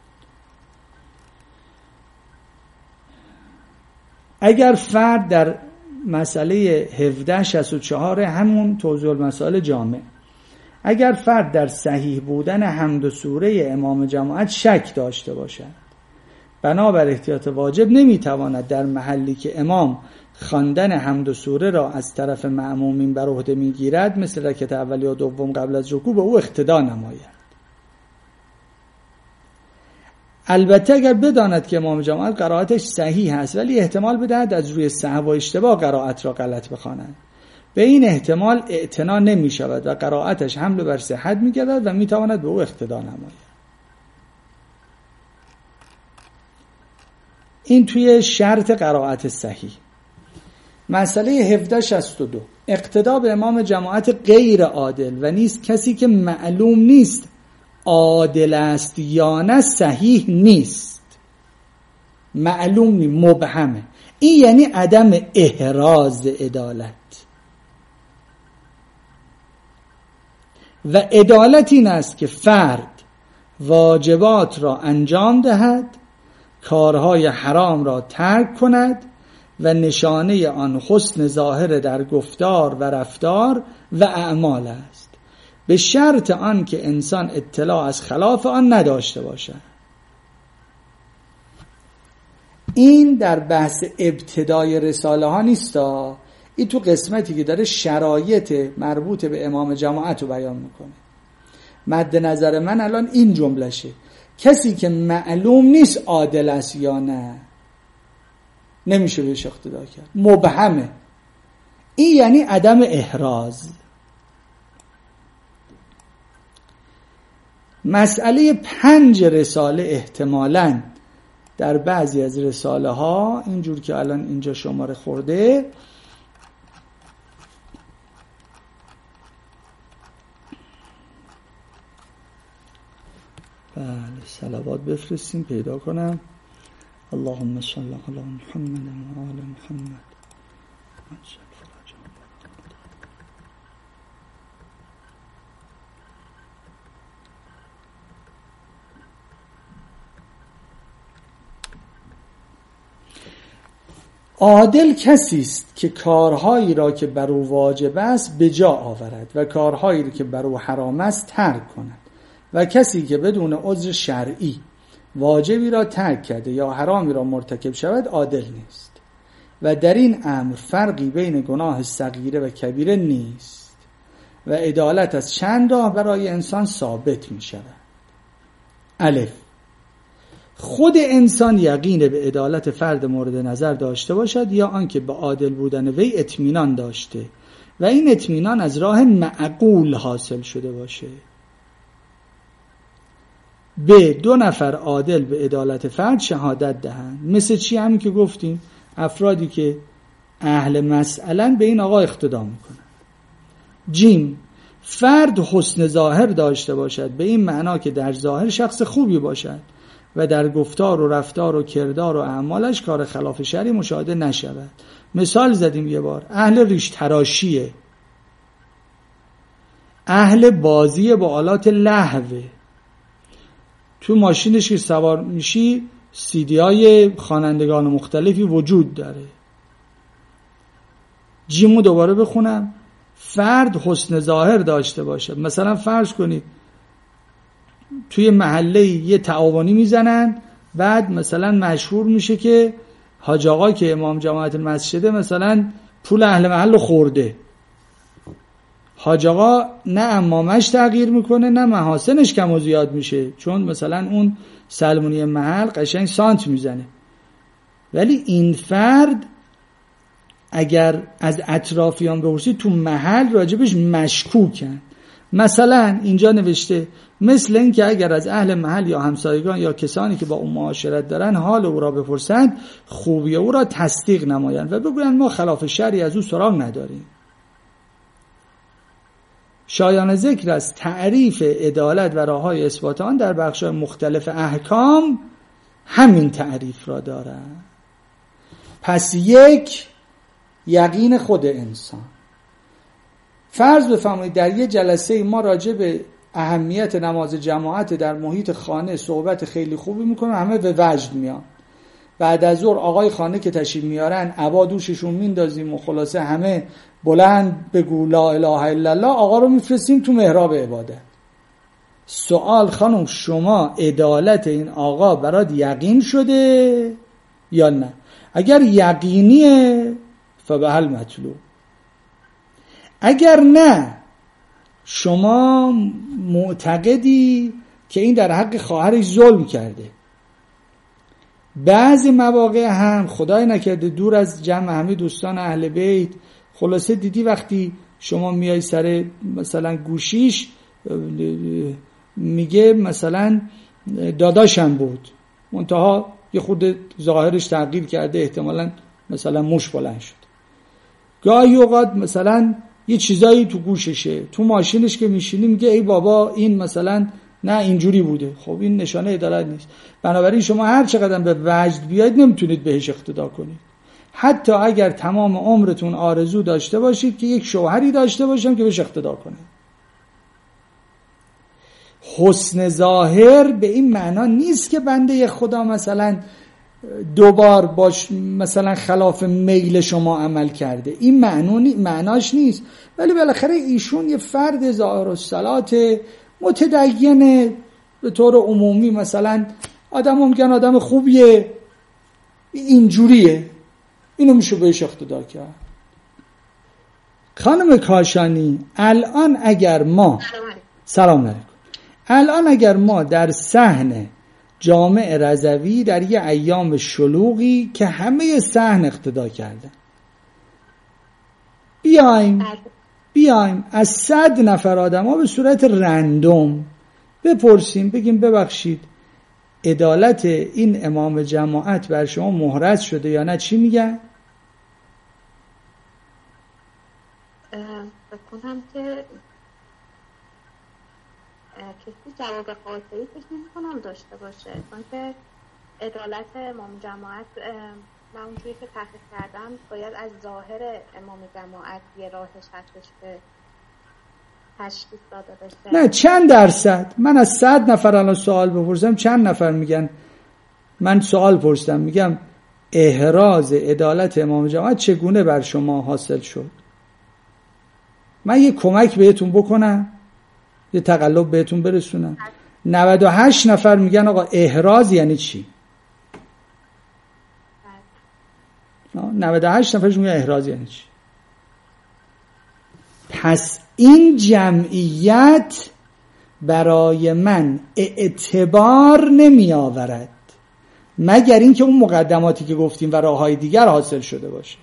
اگر فرد در مسئله هفده شصت و چهار همون توضیح المسائل جامع، اگر فرد در صحیح بودن حمد و سوره امام جماعت شک داشته باشد، بنابر احتیاط واجب نمیتواند در محلی که امام خواندن حمد و سوره را از طرف مأمومین بر عهده میگیرد، مثل رکعت اول یا دوم قبل از رکوع، به او اقتدا نماید. البته اگر بداند که امام جماعت قرائتش صحیح است ولی احتمال بدهد از روی سهو و اشتباه قرائت را غلط بخواند، به این احتمال اعتنا نمی شود و قرائتش حمل بر صحت می گردد و می تواند به او اقتدا نماید. این توی شرط قرائت صحیح. مسئله هفده شصت و دو، اقتدا به امام جماعت غیر عادل و نیست کسی که معلوم نیست عادل است یا نه صحیح نیست، معلوم نیست، مبهمه. این یعنی عدم احراز عدالت. و عدالت این است که فرد واجبات را انجام دهد، کارهای حرام را ترک کند و نشانه آن حسن ظاهر در گفتار و رفتار و اعمال است، به شرط آن که انسان اطلاع از خلاف آن نداشته باشد. این در بحث ابتدای رساله ها نیستا، این تو قسمتی که داره شرایط مربوط به امام جماعت رو بیان میکنه. مد نظر من الان این جملشه: کسی که معلوم نیست عادل است یا نه نمیشه بهش اقتدا کرد، مبهمه. این یعنی عدم احراز. مسئله پنج رساله احتمالاً در بعضی از رساله ها اینجور که الان اینجا شماره خورده بله صلوات بفرستیم پیدا کنم. اللهم صل علی محمد و آل محمد. عادل کسی است که کارهایی را که بر او واجب است به جا آورد و کارهایی را که بر او حرام است ترک کند، و کسی که بدون عذر شرعی واجبی را ترک کرده یا حرامی را مرتکب شود عادل نیست. و در این امر فرقی بین گناه صغیره و کبیره نیست و عدالت از چند راه برای انسان ثابت می شود. الف، خود انسان یقین به عدالت فرد مورد نظر داشته باشد یا آنکه به عادل بودن وی اطمینان داشته و این اطمینان از راه معقول حاصل شده باشه. به دو نفر عادل به عدالت فرد شهادت دهند. مثل چی؟ همین که گفتیم، افرادی که اهل مسئلن به این آقا اقتدا میکنن. جیم، فرد حسن ظاهر داشته باشد به این معنا که در ظاهر شخص خوبی باشد و در گفتار و رفتار و کردار و اعمالش کار خلاف شرعی مشاهده نشود. مثال زدیم یه بار، اهل ریش تراشیه، اهل بازی با آلات لهوه، تو ماشینش که سوار میشی سیدی های خوانندگان مختلفی وجود داره. جیمو دوباره بخونم، فرد حسن ظاهر داشته باشه. مثلا فرض کنید توی محله یه تعاونی میزنن، بعد مثلا مشهور میشه که حاج آقا که امام جماعت مسجده مثلا پول اهل محل خورده. حاج آقا نه امامش تغییر میکنه نه محاسنش کم و زیاد میشه، چون مثلا اون سلمونی محل قشنگ سانت میزنه. ولی این فرد اگر از اطرافیان بپرسی تو محل راجبش مشکوکن. مثلا اینجا نوشته مثل این که اگر از اهل محل یا همسایگان یا کسانی که با اون معاشرت دارن حال او را بپرسند خوبی او را تصدیق نمایند و بگویند ما خلاف شرعی از او سراغ نداریم. شایان ذکر است تعریف عدالت و راه‌های اثبات آن در بخش‌های مختلف احکام همین تعریف را دارند. پس یک، یقین خود انسان. فرض بفرمایید در یه جلسه ما راجع به اهمیت نماز جماعت در محیط خانه صحبت خیلی خوبی میکنن، همه به وجد میان. بعد از ظهر آقای خانه که تشریف میارن عبا دوششون میندازیم و خلاصه همه بلند بگو لا اله الا الله، آقا رو میفرستیم تو محراب عبادت. سوال خانم، شما عدالت این آقا برات یقین شده یا نه؟ اگر یقینیه فبهل مطلوب، اگر نه شما معتقدی که این در حق خواهرش ظلم کرده. بعضی مواقع هم خدای نکرده دور از جمع همه دوستان اهل بیت، خلاصه دیدی وقتی شما میای سر مثلا گوشیش میگه مثلا داداشم بود، منتها یه خود ظاهرش تغییر کرده، احتمالاً مثلا موش بلند شد. گاهی اوقات مثلا یه چیزایی تو گوششه، تو ماشینش که میشینی میگه ای بابا این مثلا نه اینجوری بوده. خب این نشانه عدالت نیست. بنابراین شما هر چقدر به وجد بیاید نمیتونید بهش اقتدا کنید، حتی اگر تمام عمرتون آرزو داشته باشید که یک شوهری داشته باشم که بهش اقتدا کنه. حسن ظاهر به این معنا نیست که بنده خدا مثلا دوبار باش مثلا خلاف میل شما عمل کرده، این معنی معناش نیست. ولی بالاخره ایشون یه فرد ظاهر الصلات متدین به طور عمومی، مثلا آدم هم میگن آدم خوبیه، اینجوریه، اینو میشه بهش اقتدا کرد. خانم کاشانی الان اگر ما سلام علیکم الان اگر ما در صحن جامع رضوی در یه ایام شلوغی که همه صحن اقتدا کردن بیایم بیایم از صد نفر آدم ها به صورت رندوم بپرسیم، بگیم ببخشید عدالت این امام جماعت بر شما محرز شده یا نه، چی میگن؟ بکنم که کسی جواب قاطعی فکر نمی‌کنم داشته باشه، چون که عدالت امام جماعت من اونجوری که تحقیق کردم باید از ظاهر امام جماعت یه راهش هستش که تشخیص داده بشه. نه چند درصد؟ من از صد نفر الان سوال بپرسم چند نفر میگن؟ من سوال پرسیدم میگم احراز عدالت امام جماعت چگونه بر شما حاصل شد؟ من یه کمک بهتون بکنم، یه تقلب بهتون برسونم. نود و هشت نفر میگن آقا احراز یعنی چی؟ نود و هشت نفرش میگن احراز یعنی چی؟ پس این جمعیت برای من اعتبار نمی آورد مگر اینکه اون مقدماتی که گفتیم و راههای دیگر حاصل شده باشه.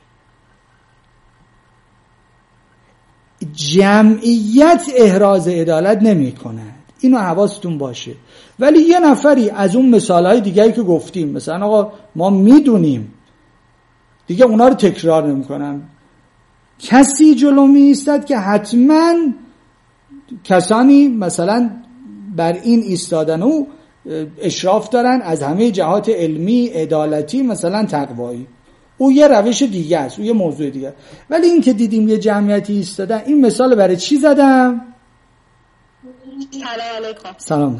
جمعیت احراز عدالت نمی کند، اینو حواستون باشه. ولی یه نفری از اون مثالهای دیگری که گفتیم، مثلا آقا ما میدونیم دیگه، اونا رو تکرار نمی کنم، کسی جلو می ایستد که حتما کسانی مثلا بر این ایستادن و اشراف دارن از همه جهات علمی، عدالتی، مثلا تقوایی، او یه روش دیگه است، او یه موضوع دیگه. ولی این که دیدیم یه جمعیتی ایستادن، این مثال برای چی زدم؟ سلام علیکم. سلام.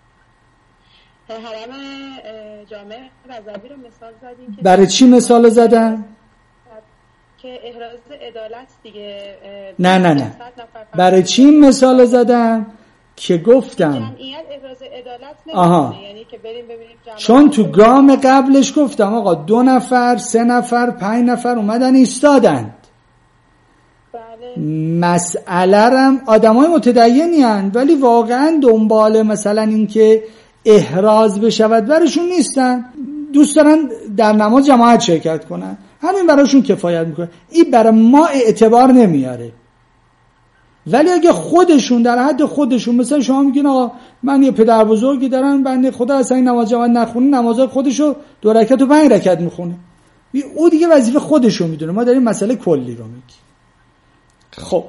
حرم جامع رضوی رو مثال زدیم که برای چی مثال زدم؟ که احراز عدالت دیگه. نه نه نه برای چی مثال زدم؟ که گفتم جمعیت احراز عدالت نمی‌کنه، یعنی که بریم ببینیم جمعیت، چون تو گام قبلش گفتم آقا دو نفر، سه نفر، پنج نفر اومدن ایستادند. بله. مسئله رم آدمای متدینی هستند ولی واقعا دنبال مثلا این که احراز بشود برشون نیستن، دوست دارن در نماز جماعت شرکت کنن، همین براشون کفایت میکنه. این برای ما اعتبار نمیاره. ولی اگه خودشون در حد خودشون، مثلا شما میگین آقا من یه پدر بزرگی دارم، بنده خدا اصلا این نماز جماعت نخونه، نمازهای خودشو دو رکعت و پنج رکعت میخونه، او دیگه وظیفه خودشو میدونه، ما داریم مسئله کلی رو میگیم. خب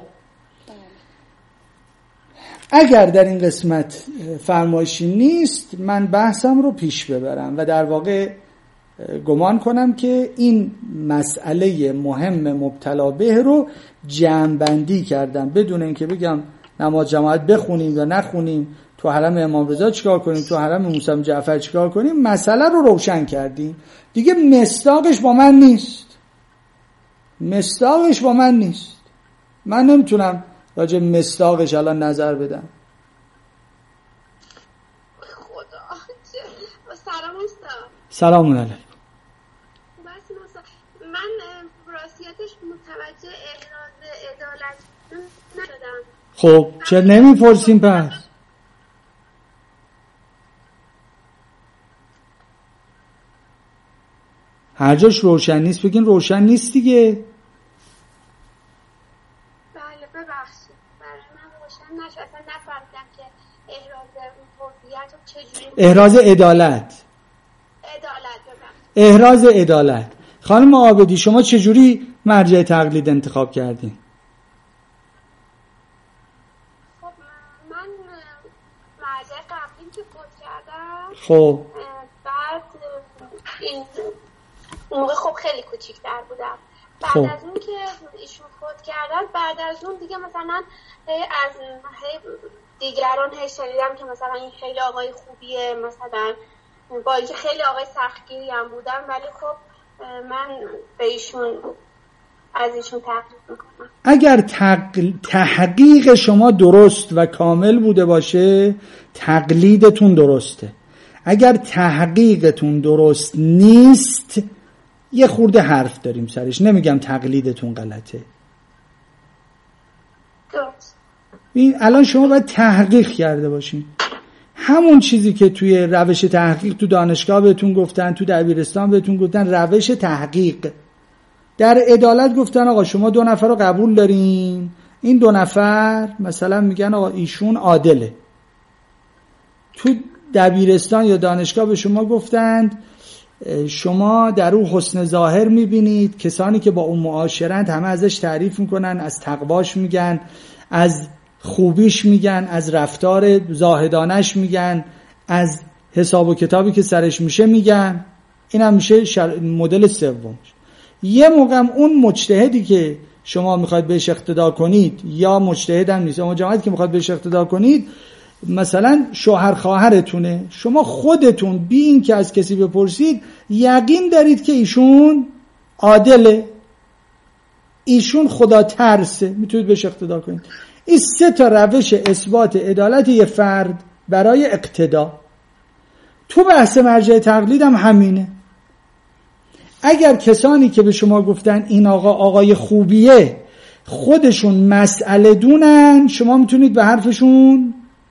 اگر در این قسمت فرمایشی نیست، من بحثم رو پیش ببرم و در واقع گمان کنم که این مسئله مهم مبتلا به رو جمع‌بندی کردم، بدون اینکه بگم نماز جماعت بخونیم یا نخونیم، تو حرم امام رضا چیکار کنیم، تو حرم موسی بن جعفر چیکار کنیم. مسئله رو روشن کردیم دیگه. مصداقش با من نیست، مصداقش با من نیست. من نمیتونم راجع مصداقش الان نظر بدم. خدا سلام استاد. سلام علیکم. من راستیتش متوجه احراز عدالت نشدم. خب چرا نمیپرسیم پس؟ هر جاش روشن نیست بگین روشن نیست دیگه. بله ببخشید، برای من روشن نشد، اصلا نفهمیدم که احراز اون توضیحات رو چجوری. احراز عدالت. عدالت ببخشید. احراز عدالت. خانم عابدی شما چجوری مرجع تقلید انتخاب کردین؟ خب من مرجع قبلی که فوت کردم، خب بعد این موقع خب خیلی کوچیک‌تر بودم. بعد خب. از اون که ایشون فوت کردن، بعد از اون دیگه مثلا از دیگران هی شنیدم که مثلا این خیلی آقای خوبیه، مثلا با اینکه خیلی آقای سختگیری هم بودن، ولی خب من به ایشون از ایشون تقلید میکنم. اگر تقل... تحقیق شما درست و کامل بوده باشه تقلیدتون درسته. اگر تحقیقتون درست نیست یه خورده حرف داریم سرش. نمیگم تقلیدتون غلطه. درست. این الان شما باید تحقیق کرده باشین. همون چیزی که توی روش تحقیق تو دانشگاه بهتون گفتن، تو دبیرستان بهتون گفتن روش تحقیق. در عدالت گفتن آقا شما دو نفر رو قبول دارین، این دو نفر مثلا میگن آقا ایشون عادله. تو دبیرستان یا دانشگاه به شما گفتند شما در او حسن ظاهر میبینید، کسانی که با اون معاشرند همه ازش تعریف میکنن، از تقواش میگن، از خوبیش میگن، از رفتار زاهدانش میگن، از حساب و کتابی که سرش میشه میگن. این هم میشه شر... مدل سوم. یه موقع اون مجتهدی که شما میخواید بهش اقتدا کنید یا مجتهد هم نیست، اما جماعتی که میخواید بهش اقتدا کنید مثلا شوهر خواهرتونه، شما خودتون بی این که از کسی بپرسید یقین دارید که ایشون عادله، ایشون خدا ترسه، میتونید بهش اقتدا کنید. این سه تا روش اثبات عدالت یه فرد برای اقتدا. تو بحث مرجع تقلید هم همینه. اگر کسانی که به شما گفتن این آقا آقای خوبیه خودشون مسئله دونن، شما میتونید به حرفشون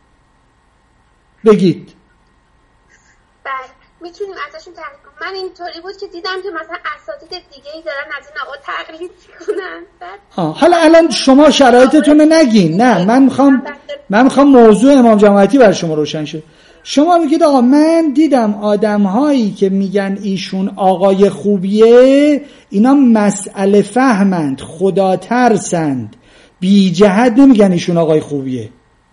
بگید. بله میتونیم ازشون تقلید کنیم. من اینطوری بود که دیدم که مثلا اساتید دیگه‌ای دارن از این آقا تقلید میکنن. آه حالا الان شما شرایطتون رو نگین. نه من میخوام من میخوام موضوع امام جماعتی بر شما روشن شه. شما میگید آقا من دیدم آدم‌هایی که میگن ایشون آقای خوبیه اینا مسئله فهمند، خدا ترسند، بی جهت نمیگن ایشون آقای خوبیه.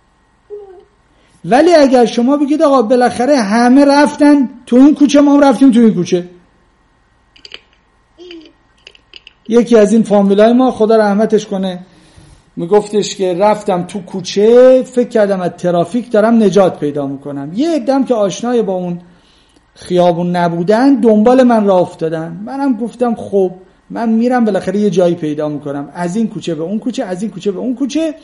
ولی اگر شما بگید آقا بالاخره همه رفتن تو این کوچه، ما هم رفتیم تو این کوچه. یکی از این فامیلای ما خدا رحمتش کنه میگفتش که رفتم تو کوچه فکر کردم از ترافیک دارم نجات پیدا میکنم. یه عده‌ام که آشنای با اون خیابون نبودن دنبال من راه افتادن. منم گفتم خب من میرم بالاخره یه جایی پیدا میکنم، از این کوچه به اون کوچه، از این کوچه به اون کوچه.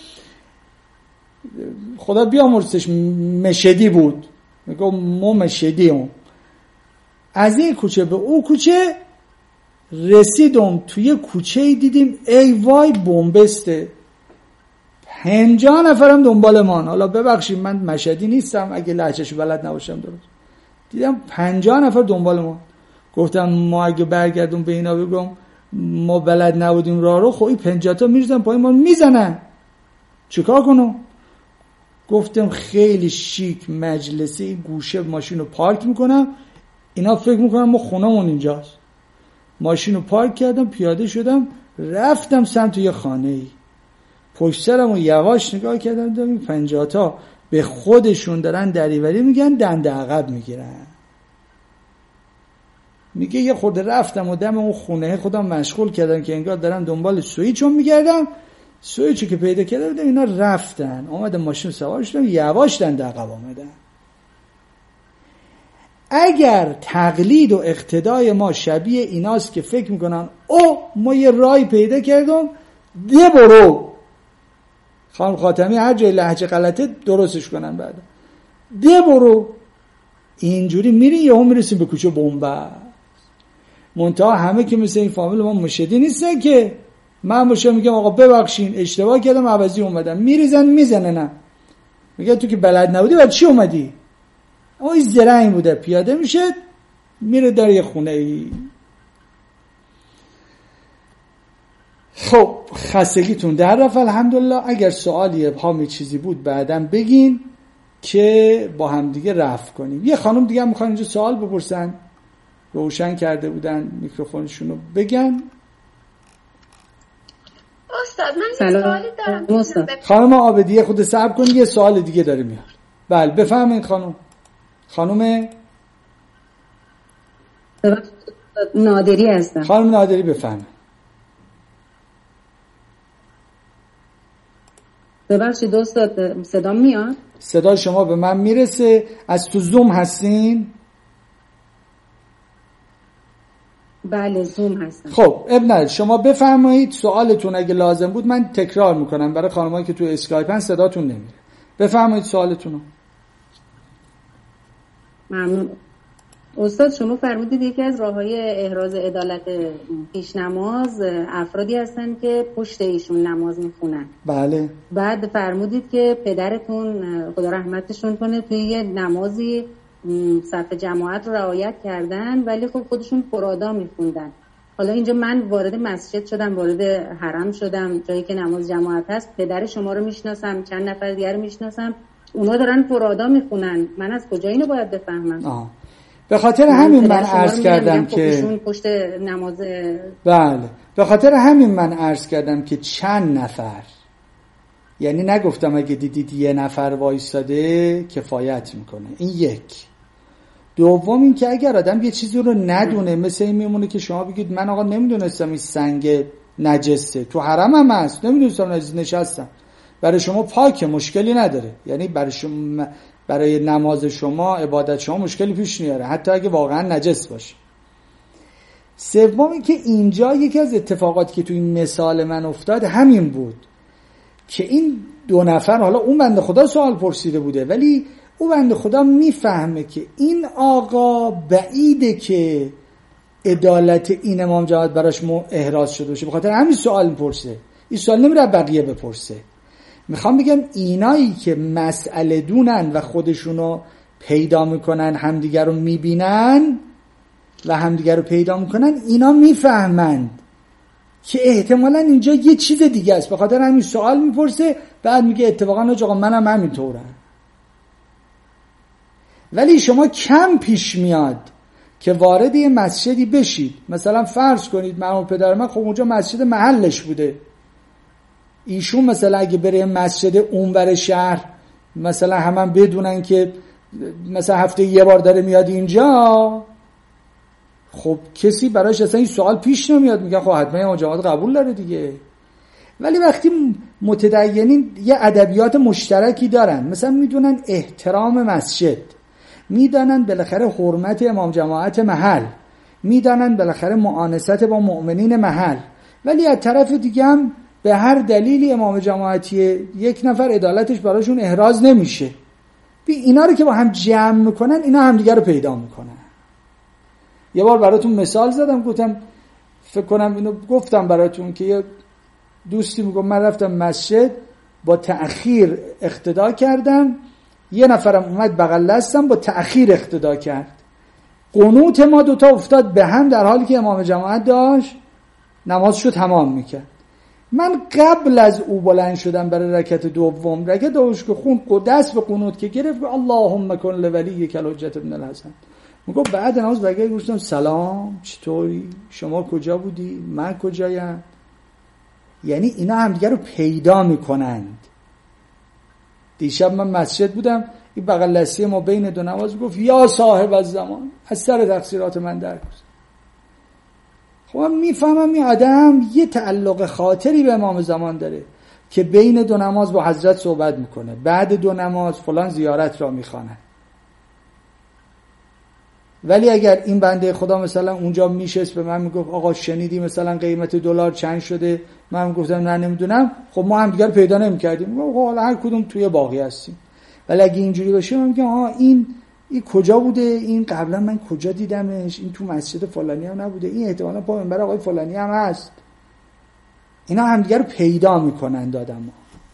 خدا بیامرزش مشدی بود، میگم مو مشدی اون. از این کوچه به اون کوچه رسیدم، توی کوچه دیدیم ای وای بنبسته، پنجاه نفرم دنبال من. حالا ببخشید من مشهدی نیستم اگه لهجهشو بلد نباشم درست. دیدم پنجاه نفر دنبال ما. گفتم ما اگه برگردم به اینا بگم ما بلد نبودیم راه رو، خب این پنجاه تا میریزن پای ما میزنن، چیکار کنم؟ گفتم خیلی شیک مجلسی گوشه ماشین رو پارک میکنم، اینا فکر میکنم ما خونمون اینجاست. ماشین رو پارک کردم، پیاده شدم، رفتم سمت یه خانه ای. پشت سرم رو یواش نگاه کردم، دیدم این پنجاه تا به خودشون دارن دریوری میگن، دنده عقب میگیرن. میگه یه خورده رفتم و دم اون خونه خودم مشغول کردم که انگار دارم دنبال سویچم میگردم. سویچو که پیدا کردم دیدم اینا رفتن، اومدم ماشین سوار شدم، یواش دنده عقب آمدن. اگر تقلید و اقتدای ما شبیه ایناست که فکر میکنن او ما یه رای پیدا کردم ده برو، خانم خاتمی هر جای لهجه غلطه درستش کنن بعد ده برو، اینجوری میرین یهو میرسیم به کوچه بنبست. منتها همه که مثل این فامیل ما مشهدی نیستن که من باشه میگم آقا ببخشین اشتباه کردم عوضی اومدم، میریزن میزنه. نه میگه تو که بلد نبودی بعد چی اومدی؟ اما این زرنگ بوده، پیاده میشه میره در یه خونه ای. خب خستگیتون در رفت الحمدلله. اگر سوالی ابهامی چیزی بود بعداً بگین که با هم دیگه رفع کنیم. یه خانم دیگه هم میخوان اینجا سوال بپرسن، روشن کرده بودن میکروفونشون رو بگن. استاد من یه سوالی دارم استاد. خانم عابدیه خود صبر کنید، یه سوال دیگه داره میاد. بله بفرمایید خانم. خانم نادری هستم. خانم نادری بفرمایید. ببخشید استاد صدا میاد؟ صدا شما به من میرسه. از تو زوم هستین؟ بله زوم هستم. خب اب نداره، شما بفرمایید سوالتون. اگه لازم بود من تکرار میکنم برای خانمایی که تو اسکایپن صداتون نمیره. بفرمایید سوالتون رو. ممنون. استاد شما فرمودید یکی از راه‌های احراز عدالت پیش نماز افرادی هستن که پشت ایشون نماز میخونن. بله. بعد فرمودید که پدرتون خدا رحمتشون کنه توی یه نمازی صف جماعت رو رعایت کردن ولی خب خودشون پرادا میخوندن. حالا اینجا من وارد مسجد شدم، وارد حرم شدم، جایی که نماز جماعت هست، پدر شما رو میشناسم، چند نفر دیگر رو میشناسم، اونا دارن پرادا میخونن، من از کجا اینو باید بفهمم؟ آه. به خاطر همین من عرض کردم که پشت نماز. بله به خاطر همین من عرض کردم که چند نفر، یعنی نگفتم اگه دیدید یه نفر وایستاده کفایت میکنه. این یک. دوم این که اگر آدم یه چیزی رو ندونه، مثل این میمونه که شما بگید من آقا نمیدونستم این سنگ نجسه، تو حرم هم هست نمیدونستم نجس، نشستم. برای شما پاکه، مشکلی نداره، یعنی برای شما، برای نماز شما، عبادت شما مشکلی پیش نیاره حتی اگه واقعا نجس باشه. سوم این که اینجا یکی از اتفاقاتی که تو این مثال من افتاد همین بود که این دو نفر، حالا اون بنده خدا سوال پرسیده بوده ولی اون بنده خدا میفهمه که این آقا بعیده که عدالت این امام جماعت براش احراز شده باشه، بخاطر همین سوال میپرسه. این سوال نمیره بقیه بپرسه. میخوام بگم اینایی که مسئله دونن و خودشونو پیدا میکنن، همدیگر رو میبینن و همدیگر رو پیدا میکنن، اینا میفهمند که احتمالاً اینجا یه چیز دیگه است، به خاطر همین سوال میپرسه. بعد میگه اتفاقا آقا منم همینطورم. ولی شما کم پیش میاد که وارد یه مسجدی بشید، مثلا فرض کنید مرحوم پدر من خب اونجا مسجد محلش بوده، ایشون مثلا اگه بره مسجد اونور شهر، مثلا همون بدونن که مثلا هفته یه بار داره میاد اینجا، خب کسی براش اصلا این سوال پیش نمیاد، میگه خب حتما این جماعت قبول داره دیگه. ولی وقتی متدینین یه ادبیات مشترکی دارن، مثلا میدونن احترام مسجد، میدانن بالاخره حرمت امام جماعت محل، میدانن بالاخره معانست با مؤمنین محل، ولی از طرف دیگه هم به هر دلیلی امام جماعتی یک نفر عدالتش براشون احراز نمیشه. بی اینا رو که با هم جمع میکنن، اینا هم دیگه رو پیدا میکنن. یه بار براتون مثال زدم، گفتم فکر کنم اینو گفتم براتون که یه دوستی میگم من رفتم مسجد با تأخیر اقتدا کردم، یه نفرم اومد بغل دستم با تأخیر اقتدا کرد، قنوت ما دوتا افتاد به هم در حالی که امام جماعت داشت نمازشو تمام میکرد. من قبل از او بلند شدم برای رکعت دوم، رکعت دومش که خون دست به قنوت که گرفت، اللهم کن لولیک الحجة ابن الحسن، میگم بعد نماز بگه گفتم سلام چطوری، شما کجا بودی، من کجایم. یعنی اینا هم دیگه رو پیدا میکنند. دیشب من مسجد بودم، این بغل دستی ما بین دو نماز گفت یا صاحب الزمان، از سر تقصیرات من درگذر. خب من میفهمم این آدم یه تعلق خاطری به امام زمان داره که بین دو نماز با حضرت صحبت میکنه، بعد دو نماز فلان زیارت را میخوانه. ولی اگر این بنده خدا مثلا اونجا میشست به من میگفت آقا شنیدی مثلا قیمت دلار چند شده، من گفتم نه نمیدونم، خب ما هم دیگر پیدا نمیکردیم، میگم حالا هر کدوم توی باقی هستیم. ولی اگه اینجوری باشه من میگم آها این این کجا بوده، این قبلا من کجا دیدمش، این تو مسجد فلانی هم نبوده، این احتمالاً پا منبر آقای فلانی هم هست. اینا هم دیگر رو پیدا میکنن آدم‌ها.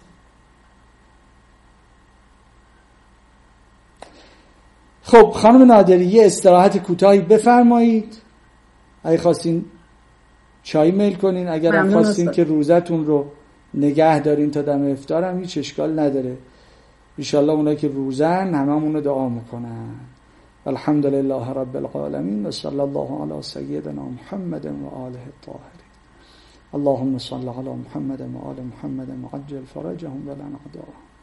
خب خانم نادری یه استراحت کوتاهی بفرمایید، اگه خواستین چای میل کنین، اگر هم خواستین که روزتون رو نگه دارین تا دم افطار هم هیچ اشکال نداره. انشالله اونا که روزن هممون رو دعا میکنن. الحمدلله رب العالمین و صلی الله علی سیدنا محمد و آله الطاهرین. اللهم صل علی محمد و آل محمد وعجل فرجهم ولنا اعداءهم.